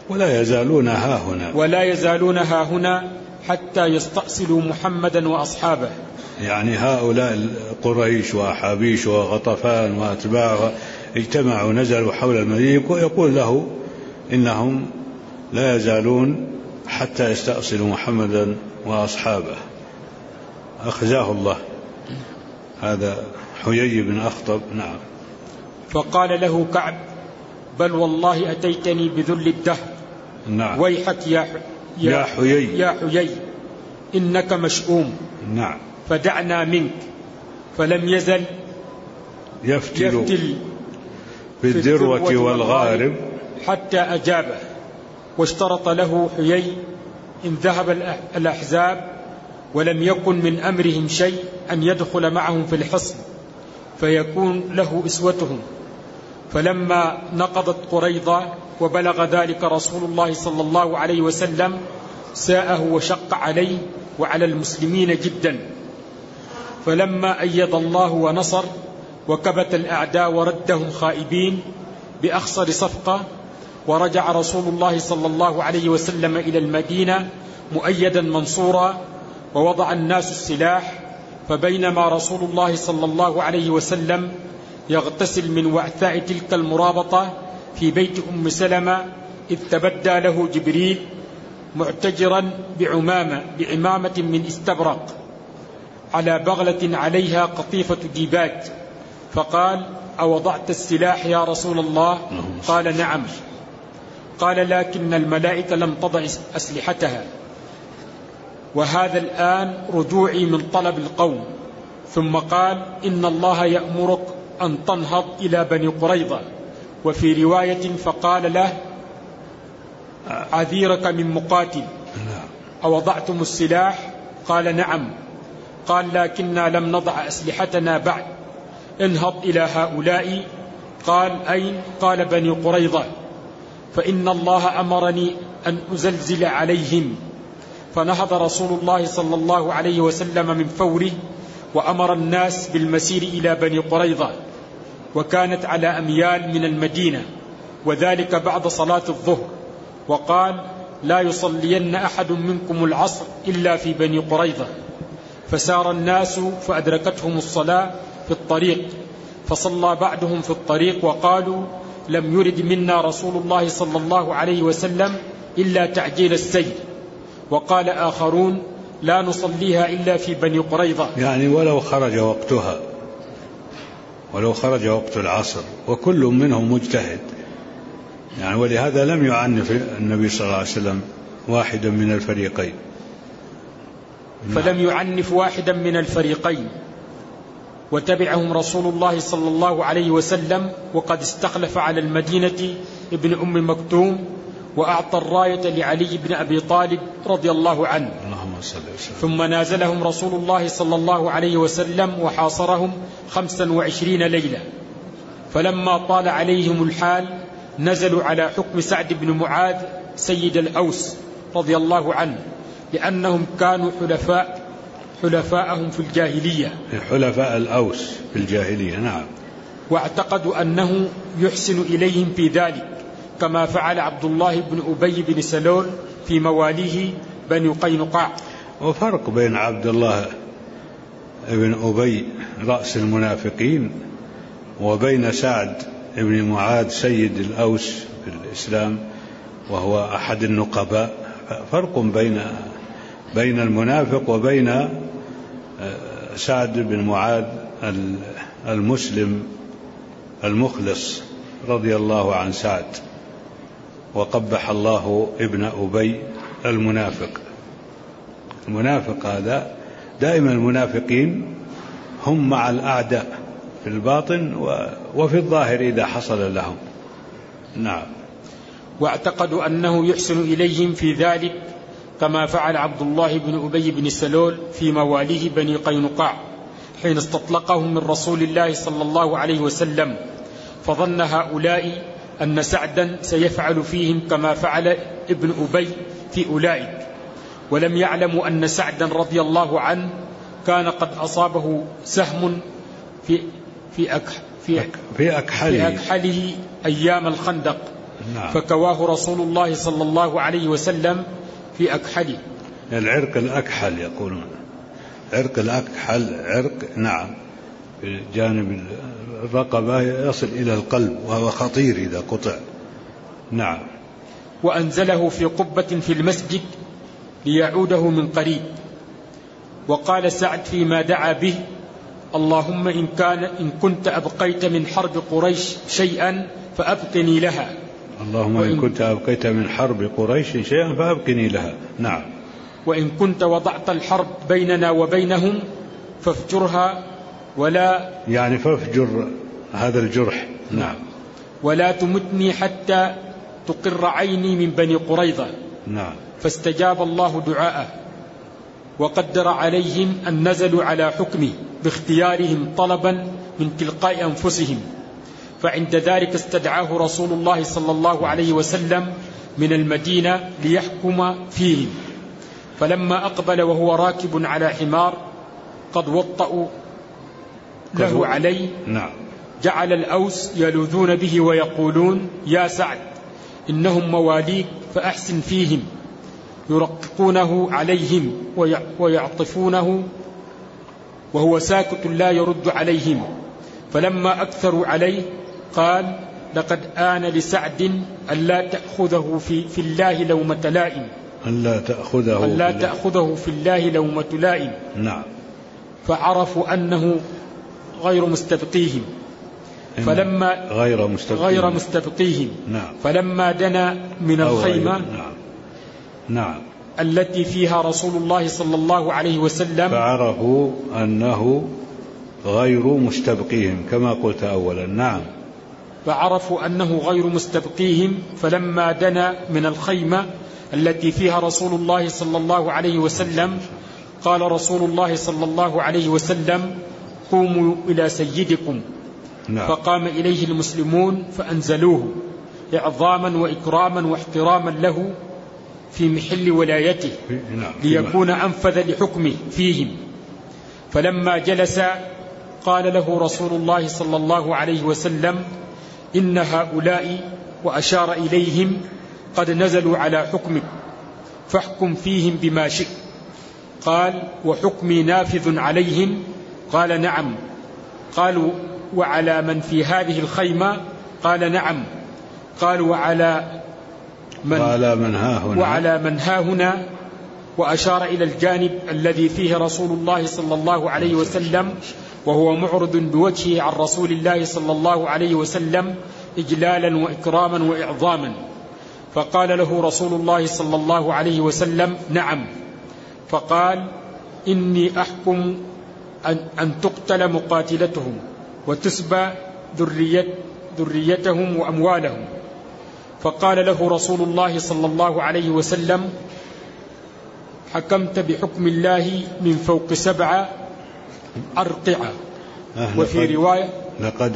ولا يزالون ها هنا حتى يستأصلوا محمدا وأصحابه. يعني هؤلاء قريش وأحابيش وغطفان وأتباعها اجتمعوا نزلوا حول المدينة، يقول له إنهم لا يزالون حتى يستأصلوا محمدا وأصحابه. أخزاه الله هذا حيي بن أخطب. نعم. فقال له كعب بل والله أتيتني بذل الدهر. نعم. ويحك يا حيي إنك مشؤوم. نعم. فدعنا منك. فلم يزل يفتل في الذروة والغارب حتى أجابه. واشترط له حيي إن ذهب الأحزاب ولم يكن من أمرهم شيء أن يدخل معهم في الحصن فيكون له إسوتهم. فلما نقضت قريظة وبلغ ذلك رسول الله صلى الله عليه وسلم ساءه وشق عليه وعلى المسلمين جدا. فلما أيد الله ونصر وكبت الأعداء وردهم خائبين بأخسر صفقة، ورجع رسول الله صلى الله عليه وسلم إلى المدينة مؤيدا منصورا ووضع الناس السلاح. فبينما رسول الله صلى الله عليه وسلم يغتسل من وعثاء تلك المرابطة في بيت أم سلمة إذ تبدى له جبريل معتجرا بعمامة من استبرق على بغلة عليها قطيفة ديباج، فقال أوضعت السلاح يا رسول الله؟ قال نعم. قال لكن الملائكة لم تضع أسلحتها، وهذا الآن رجوعي من طلب القوم. ثم قال إن الله يأمرك أن تنهض إلى بني قريظة. وفي رواية فقال له عذيرك من مقاتل أوضعتم السلاح؟ قال نعم. قال لكننا لم نضع أسلحتنا بعد، انهض إلى هؤلاء. قال أين؟ قال بني قريظة، فإن الله أمرني أن أزلزل عليهم. فنهض رسول الله صلى الله عليه وسلم من فوره وأمر الناس بالمسير إلى بني قريظة، وكانت على أميال من المدينة، وذلك بعد صلاة الظهر. وقال لا يصلين أحد منكم العصر إلا في بني قريظة. فسار الناس فأدركتهم الصلاة في الطريق، فصلى بعضهم في الطريق وقالوا لم يرد منا رسول الله صلى الله عليه وسلم إلا تعجيل السير. وقال آخرون لا نصليها إلا في بني قريظة، يعني ولو خرج وقتها، ولو خرج وقت العصر، وكل منهم مجتهد يعني. ولهذا لم يعنف النبي صلى الله عليه وسلم واحدا من الفريقين. فلم يعنف واحدا من الفريقين، وتبعهم رسول الله صلى الله عليه وسلم وقد استخلف على المدينة ابن أم مكتوم، وأعطى الراية لعلي بن أبي طالب رضي الله عنه. ثم نازلهم رسول الله صلى الله عليه وسلم وحاصرهم 25 ليلة. فلما طال عليهم الحال نزلوا على حكم سعد بن معاذ سيد الأوس رضي الله عنه، لأنهم كانوا حلفاءهم في الجاهلية، حلفاء الأوس في الجاهلية. نعم. واعتقدوا أنه يحسن إليهم في ذلك، كما فعل عبد الله بن أبي بن سلول في مواليه بني قينقاع. وفرق بين عبد الله بن أبي رأس المنافقين وبين سعد بن معاذ سيد الأوس في الإسلام وهو أحد النقباء. فرق بين المنافق وبين سعد بن معاذ المسلم المخلص رضي الله عن سعد. وقبح الله ابن أبي المنافق. المنافق هذا دائما المنافقين هم مع الأعداء في الباطن وفي الظاهر إذا حصل لهم. نعم. واعتقدوا أنه يحسن إليهم في ذلك، كما فعل عبد الله بن أبي بن سلول في مواليه بني قينقاع حين استطلقهم من رسول الله صلى الله عليه وسلم. فظن هؤلاء أن سعدا سيفعل فيهم كما فعل ابن أبي في أولئك، ولم يعلموا أن سعدا رضي الله عنه كان قد أصابه سهم في أكحله أيام الخندق. نعم. فكواه رسول الله صلى الله عليه وسلم في أكحله. العرق الأكحل يقولون، عرق الأكحل عرق نعم في جانب الرقبة يصل إلى القلب، وهو خطير إذا قطع. نعم. وأنزله في قبة في المسجد ليعوده من قريب. وقال سعد فيما دعا به: اللهم إن كنت أبقيت من حرب قريش شيئا فأبقني لها. اللهم إن كنت أبقيت من حرب قريش شيئا فأبقني لها. نعم. وإن كنت وضعت الحرب بيننا وبينهم فافجرها ولا يعني فافجر هذا الجرح. نعم. ولا تمتني حتى تقر عيني من بني قريظة. نعم. فاستجاب الله دعاءه وقدر عليهم أن نزلوا على حكمه باختيارهم طلبا من تلقاء أنفسهم. فعند ذلك استدعاه رسول الله صلى الله عليه وسلم من المدينة ليحكم فيهم. فلما أقبل وهو راكب على حمار قد وطأوا له عليه، نعم، جعل الأوس يلوذون به ويقولون: يا سعد إنهم مواليك فأحسن فيهم، يرققونه عليهم ويعطفونه وهو ساكت لا يرد عليهم. فلما أكثروا عليه قال: لقد آن لسعد ألا تأخذه في الله لومة لائم. ألا تأخذه في الله لومة لائم. نعم. فعرفوا أنه غير مستبقيهم غير مستبقيهم. نعم. فلما دنا من الخيمة نعم التي فيها رسول الله صلى الله عليه وسلم فعرفوا أنه غير مستبقيهم كما قلت أولا. نعم. فعرفوا أنه غير مستبقيهم. فلما دنا من الخيمة التي فيها رسول الله صلى الله عليه وسلم قال رسول الله صلى الله عليه وسلم: قوموا إلى سيدكم. نعم. فقام إليه المسلمون فأنزلوه إعظاما وإكراما واحتراما له في محل ولايته، ليكون أنفذ لحكمه فيهم. فلما جلس قال له رسول الله صلى الله عليه وسلم: إن هؤلاء، وأشار إليهم، قد نزلوا على حكمك فاحكم فيهم بما شئت. قال: وحكمي نافذ عليهم؟ قال: نعم. قالوا: وعلى من في هذه الخيمة؟ قال: نعم. قالوا: وعلى من ها هنا؟ وأشار إلى الجانب الذي فيه رسول الله صلى الله عليه وسلم وهو معرض بوجهه عن رسول الله صلى الله عليه وسلم إجلالا وإكراما وإعظاما. فقال له رسول الله صلى الله عليه وسلم: نعم. فقال: إني أحكم أن تقتل مقاتلتهم وتسبى ذريتهم وأموالهم. فقال له رسول الله صلى الله عليه وسلم: حكمت بحكم الله من فوق 7 أرقعة. وفي رواية: لقد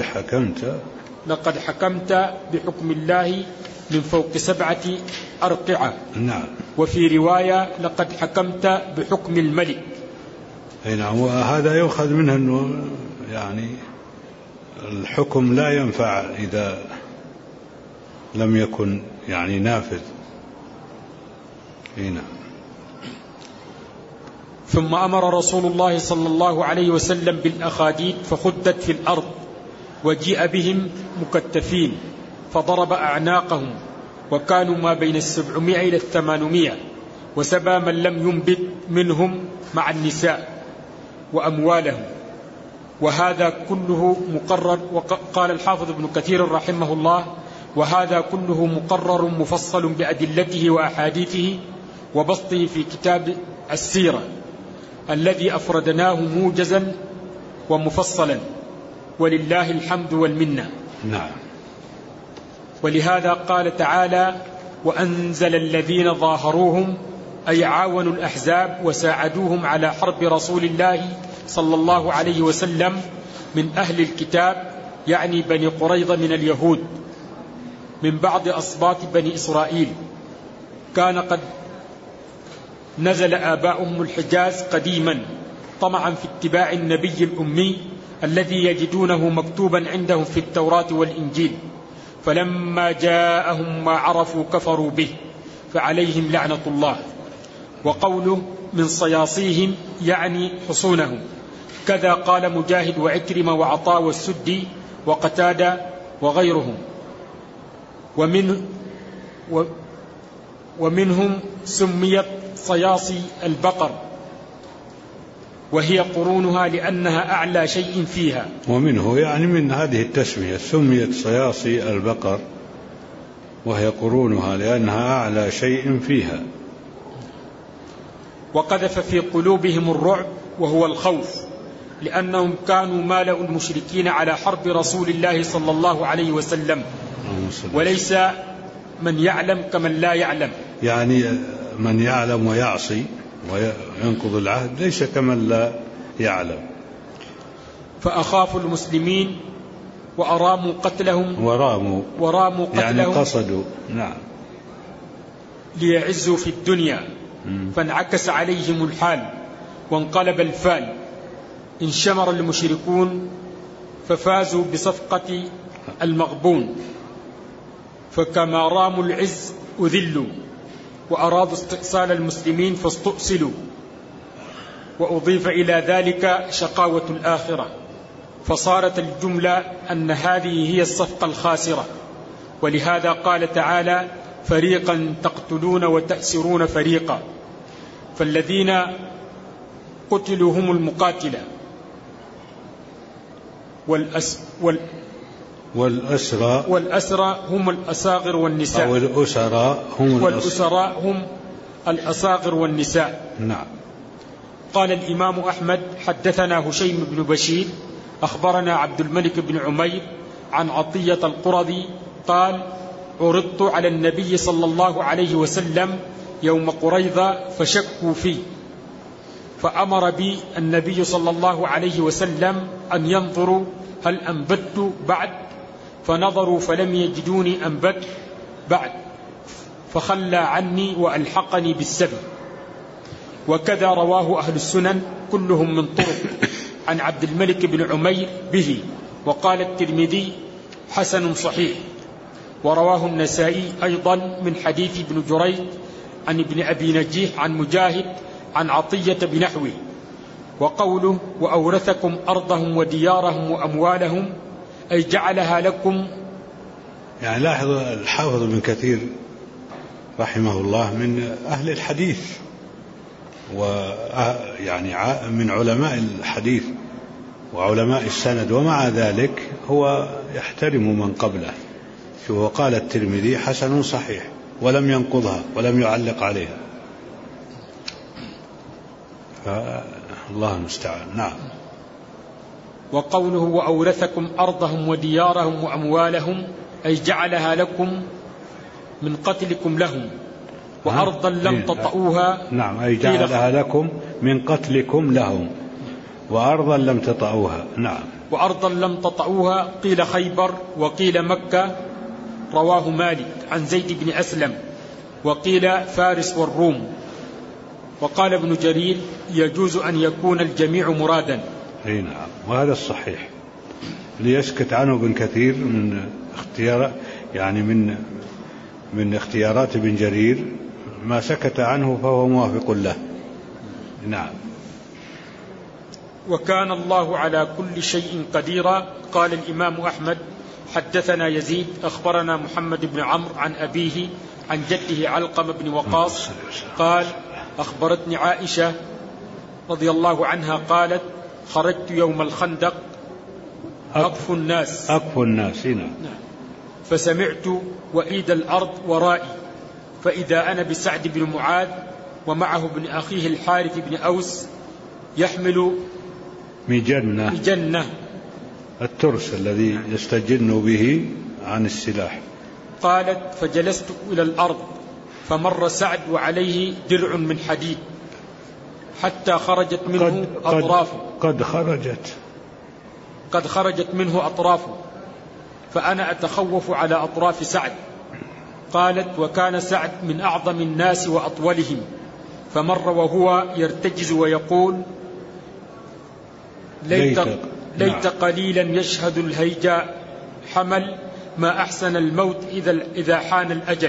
حكمت بحكم الله من فوق 7 أرقعة. نعم. وفي رواية: لقد حكمت بحكم الملك. نعم. وهذا يؤخذ منه أنه يعني الحكم لا ينفع إذا لم يكن يعني نافذ. نعم. ثم أمر رسول الله صلى الله عليه وسلم بالأخاديد فخدت في الأرض، وجيء بهم مكتفين فضرب أعناقهم، وكانوا ما بين 700 إلى 800، وسبى من لم ينبت منهم مع النساء وأموالهم. وهذا كله مقرر. وقال الحافظ ابن كثير رحمه الله: وهذا كله مقرر مفصل بأدلته وأحاديثه وبسطه في كتاب السيرة الذي أفردناه موجزا ومفصلا، ولله الحمد والمنة. نعم. ولهذا قال تعالى: وأنزل الذين ظاهروهم أي عاونوا الأحزاب وساعدوهم على حرب رسول الله صلى الله عليه وسلم من أهل الكتاب، يعني بني قريظة من اليهود، من بعض أصباط بني إسرائيل. كان قد نزل آباؤهم الحجاز قديما طمعا في اتباع النبي الأمي الذي يجدونه مكتوبا عندهم في التوراة والإنجيل، فلما جاءهم ما عرفوا كفروا به فعليهم لعنة الله. وقوله من صياصيهم يعني حصونهم، كذا قال مجاهد وعكرمة وعطاء والسدي وقتادة وغيرهم. ومنهم سميت صياصي البقر، وهي قرونها لأنها أعلى شيء فيها. ومنه يعني من هذه التسمية سميت صياصي البقر، وهي قرونها لأنها أعلى شيء فيها. وقذف في قلوبهم الرعب وهو الخوف، لأنهم كانوا مالأوا المشركين على حرب رسول الله صلى الله عليه وسلم، وليس من يعلم كمن لا يعلم. يعني من يعلم ويعصي وينقض العهد ليس كمن لا يعلم. فأخافوا المسلمين وأراموا قتلهم وراموا قتلهم، يعني قصدوا. نعم. ليعزوا في الدنيا، فانعكس عليهم الحال وانقلب الفال. انشمر المشركون ففازوا بصفقة المغبون، فكما راموا العز أذلوا، وأرادوا استئصال المسلمين فاستؤصلوا. وأضيف إلى ذلك شقاوة الآخرة، فصارت الجملة أن هذه هي الصفقة الخاسرة. ولهذا قال تعالى: فريقا تقتلون وتأسرون فريقا. فالذين قتلوا هم المقاتلة، والأسرى هم الأصاغر والنساء، والأسراء هم الأصاغر والنساء. نعم. قال الإمام أحمد: حدثنا هشيم بن بشير أخبرنا عبد الملك بن عمير عن عطية القرظي قال: عرضت على النبي صلى الله عليه وسلم يوم قريظة فشكوا فيه، فأمر بي النبي صلى الله عليه وسلم أن ينظروا هل أنبت بعد، فنظروا فلم يجدوني أنبت بعد، فخلى عني وألحقني بالسبي. وكذا رواه أهل السنن كلهم من طرق عن عبد الملك بن عمير به. وقال الترمذي: حسن صحيح. ورواه النسائي أيضا من حديث ابن جريج عن ابن أبي نجيح عن مجاهد عن عطية بنحوه. وقوله وأورثكم أرضهم وديارهم وأموالهم أي جعلها لكم. يعني لاحظ الحافظ ابن كثير رحمه الله من أهل الحديث ويعني من علماء الحديث وعلماء السند، ومع ذلك هو يحترم من قبله. شو قال الترمذي حسن صحيح ولم ينقضها ولم يعلق عليها، فالله المستعان. نعم. وقوله وأورثكم أرضهم وديارهم وأموالهم أي جعلها لكم من قتلكم لهم وأرضا لم تطئوها. نعم، أي جعلها لكم من قتلكم لهم وأرضا لم تطئوها. نعم. وأرضا لم تطئوها قيل خيبر وقيل مكة، رواه مالك عن زيد بن أسلم، وقيل فارس والروم. وقال ابن جرير يجوز أن يكون الجميع مرادا. أي نعم، وهذا الصحيح ليسكت عنه ابن كثير من اختيار، يعني من اختيارات ابن جرير ما سكت عنه فهو موافق له. نعم. وكان الله على كل شيء قديرا. قال الإمام أحمد حدثنا يزيد أخبرنا محمد بن عمرو عن أبيه عن جده علقمة بن وقاص قال أخبرتني عائشة رضي الله عنها قالت خرجت يوم الخندق أقف الناس هنا، فسمعت وإيد الأرض ورائي، فإذا أنا بسعد بن معاذ ومعه ابن أخيه الحارث بن أوس يحمل مجنة الترس الذي يستجن به عن السلاح. قالت فجلست إلى الأرض فمر سعد وعليه درع من حديد حتى خرجت منه أطرافه. قد خرجت منه أطرافه، فأنا أتخوف على أطراف سعد. قالت وكان سعد من أعظم الناس وأطولهم، فمر وهو يرتجز ويقول ليت قليلا يشهد الهيجاء حمل ما أحسن الموت إذا حان الأجل.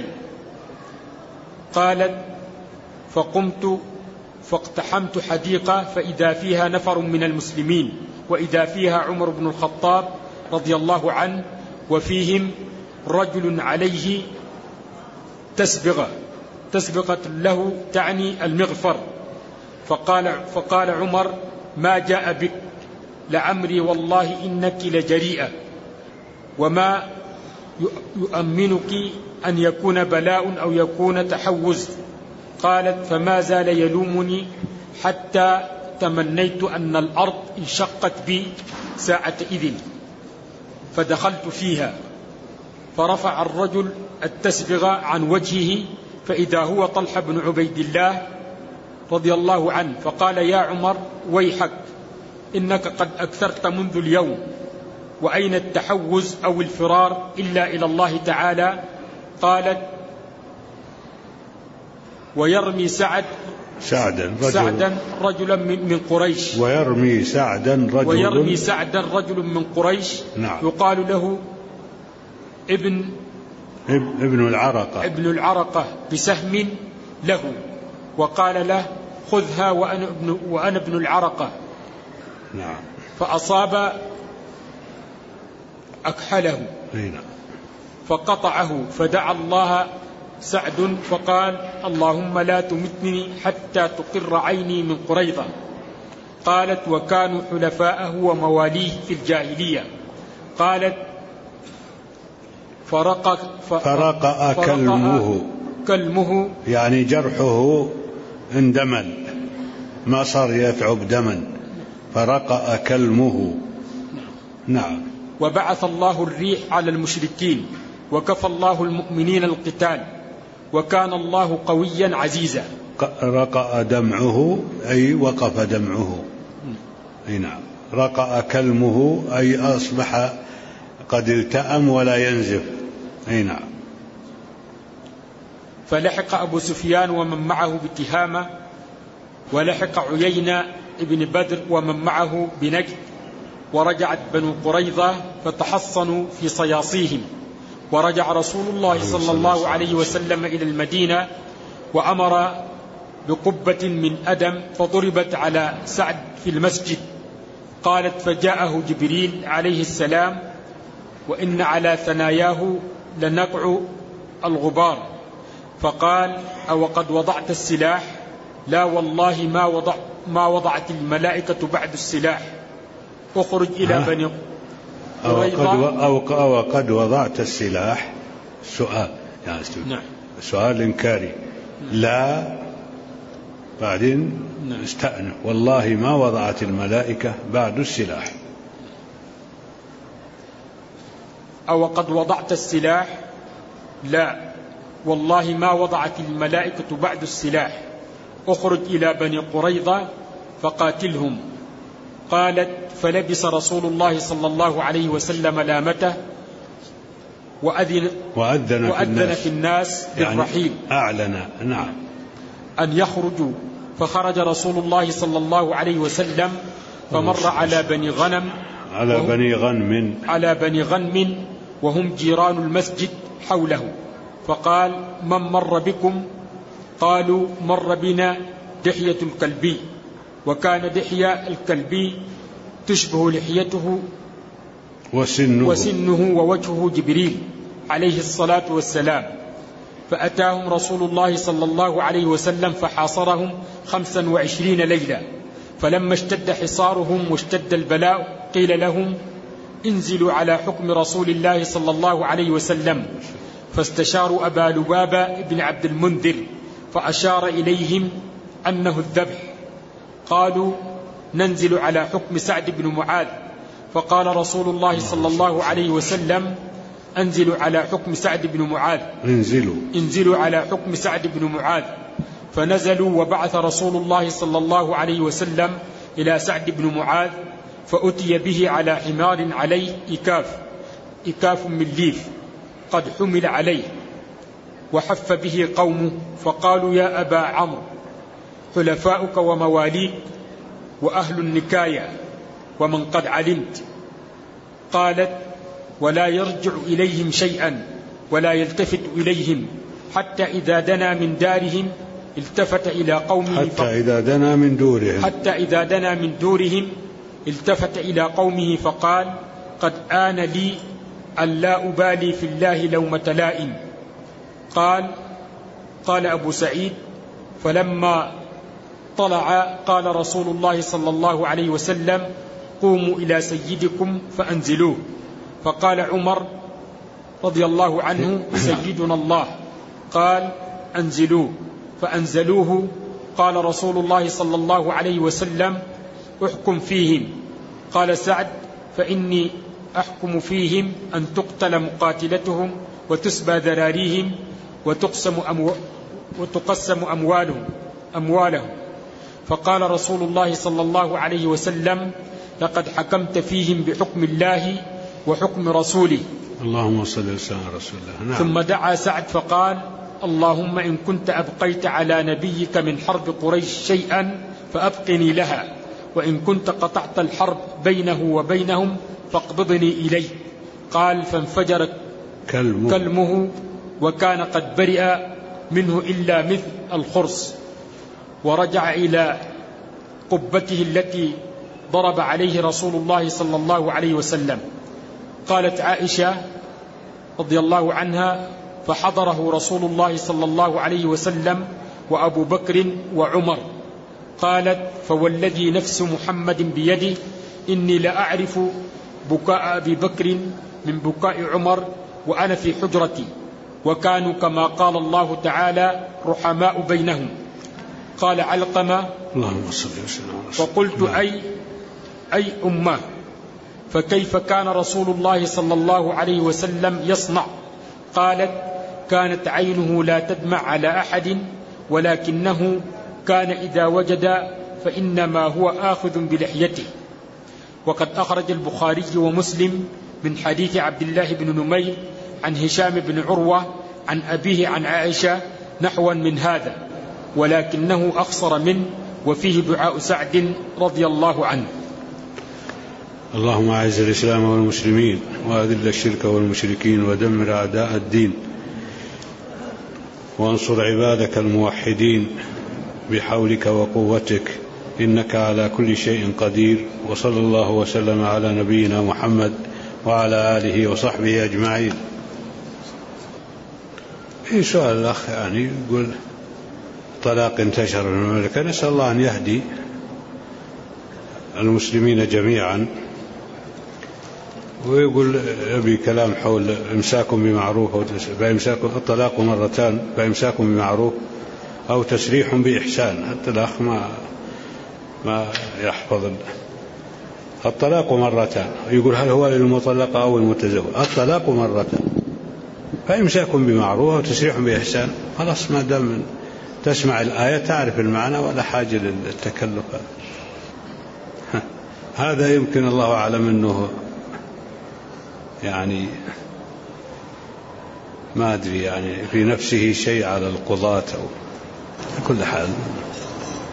قالت فقمت فاقتحمت حديقة فإذا فيها نفر من المسلمين، وإذا فيها عمر بن الخطاب رضي الله عنه، وفيهم رجل عليه تسبغة له تعني المغفر. فقال عمر ما جاء بك؟ لعمري والله إنك لجريئة، وما يؤمنك أن يكون بلاء أو يكون تحوز. قالت فما زال يلومني حتى تمنيت أن الأرض انشقت بي ساعة إذن، فدخلت فيها فرفع الرجل التسبغة عن وجهه فإذا هو طلحة بن عبيد الله رضي الله عنه، فقال يا عمر ويحك إنك قد أكثرت منذ اليوم، وأين التحوز أو الفرار إلا إلى الله تعالى؟ قالت ويرمي سعدا رجلا من قريش، ويرمي سعدا رجل من قريش. نعم. يقال له ابن العرقة بسهم له، وقال له خذها وأنا ابن العرقة. نعم. فأصاب أكحله فقطعه، فدعا الله سعد فقال اللهم لا تمتني حتى تقر عيني من قريظة. قالت وكانوا حلفاءه ومواليه في الجاهلية. قالت فرقأ كلمه يعني جرحه اندمل، ما صار يتعب دما، فرقأ كلمه. نعم. وبعث الله الريح على المشركين وكفى الله المؤمنين القتال وكان الله قويا عزيزا. رقأ دمعه أي وقف دمعه. نعم. رقأ كلمه أي أصبح قد التأم ولا ينزف. نعم. فلحق أبو سفيان ومن معه بتهامة، ولحق عيينة ابن بدر ومن معه بنجد، ورجعت بنو قريظة فتحصنوا في صياصيهم. ورجع رسول الله صلى الله عليه وسلم إلى المدينة وأمر بقبة من أدم فضربت على سعد في المسجد. قالت فجاءه جبريل عليه السلام وإن على ثناياه لنقع الغبار، فقال أو قد وضعت السلاح؟ لا والله ما وضعت الملائكة بعد السلاح، اخرج إلى بني قريظة. أو قد وضعت السلاح، سؤال يعني نعم. سؤال إنكاري. لا بعدين استأنف، والله ما وضعت الملائكة بعد السلاح. أو قد وضعت السلاح؟ لا والله ما وضعت الملائكة بعد السلاح، اخرج إلى بني قريظة فقاتلهم. قالت فلبس رسول الله صلى الله عليه وسلم لامته وأذن في الناس بالرحيل، يعني أعلن نعم أن يخرجوا. فخرج رسول الله صلى الله عليه وسلم فمر على بني غنم وهم جيران المسجد حوله، فقال من مر بكم؟ قالوا مر بنا دحية الكلبي، وكان دحية الكلبي تشبه لحيته وسنه ووجهه جبريل عليه الصلاة والسلام. فأتاهم رسول الله صلى الله عليه وسلم فحاصرهم 25 ليلة. فلما اشتد حصارهم واشتد البلاء قيل لهم انزلوا على حكم رسول الله صلى الله عليه وسلم، فاستشاروا أبا لبابة بن عبد المنذر فأشار إليهم أنه الذبح. قالوا ننزل على حكم سعد بن معاذ، فقال رسول الله صلى الله عليه وسلم انزلوا على حكم سعد بن معاذ، انزلوا على حكم سعد بن معاذ. فنزلوا، وبعث رسول الله صلى الله عليه وسلم إلى سعد بن معاذ، فأتي به على حمار عليه إكاف من ليف قد حمل عليه، وحف به قومه، فقالوا يا أبا عمرو حلفاؤك ومواليك وأهل النكاية ومن قد علمت. قالت ولا يرجع إليهم شيئا ولا يلتفت إليهم حتى إذا دنا من دارهم التفت إلى قومه حتى إذا دنا من دورهم التفت إلى قومه فقال قد آن لي أن لا أبالي في الله لومة لائم. قال أبو سعيد فلما طلع قال رسول الله صلى الله عليه وسلم قوموا إلى سيدكم فأنزلوه. فقال عمر رضي الله عنه سيدنا الله، قال أنزلوه، فأنزلوه. قال رسول الله صلى الله عليه وسلم احكم فيهم. قال سعد فإني أحكم فيهم أن تقتل مقاتلتهم وتسبى ذراريهم وتقسم أموالهم. فقال رسول الله صلى الله عليه وسلم لقد حكمت فيهم بحكم الله وحكم رسوله. اللهم صل وسلم على رسول الله. نعم. ثم دعا سعد فقال اللهم إن كنت أبقيت على نبيك من حرب قريش شيئا فأبقني لها، وإن كنت قطعت الحرب بينه وبينهم فاقبضني إليه. قال فانفجر كلمه وكان قد برئ منه إلا مثل الخرس، ورجع إلى قبته التي ضرب عليه رسول الله صلى الله عليه وسلم. قالت عائشة رضي الله عنها فحضره رسول الله صلى الله عليه وسلم وأبو بكر وعمر. قالت فوالذي نفس محمد بيده إني لأعرف بكاء أبي بكر من بكاء عمر وأنا في حجرتي، وكانوا كما قال الله تعالى رحماء بينهم. قال علقمة فقلت أي أمة، فكيف كان رسول الله صلى الله عليه وسلم يصنع؟ قالت كانت عينه لا تدمع على أحد، ولكنه كان إذا وجد فإنما هو آخذ بلحيته. وقد أخرج البخاري ومسلم من حديث عبد الله بن نمير عن هشام بن عروة عن أبيه عن عائشة نحوا من هذا، ولكنه أخصر منه، وفيه دعاء سعد رضي الله عنه. اللهم أعز الإسلام والمسلمين وأذل الشرك والمشركين ودمر أعداء الدين. وانصر عبادك الموحدين بحولك وقوتك إنك على كل شيء قدير. وصلى الله وسلم على نبينا محمد وعلى آله وصحبه أجمعين. في سؤال الأخ يقول طلاق انتشر في المملكة، نسأل الله أن يهدي المسلمين جميعا. ويقول أبي كلام حول إمساك بمعروف الطلاق مرتان، فإمساك بمعروف أو تسريح بإحسان. حتى الأخ ما يحفظ الطلاق مرتان. يقول هل هو للمطلقة أو المتزوج؟ الطلاق مرتان، فإمساك بمعروف أو تسريح بإحسان. خلاص، ما دام تسمع الآية تعرف المعنى ولا حاجة للتكلف. هذا يمكن الله أعلم أنه ما أدري في نفسه شيء على القضاة أو كل حال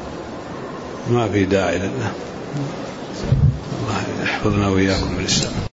ما في داعي لله. الله يحفظنا وإياكم بالإسلام.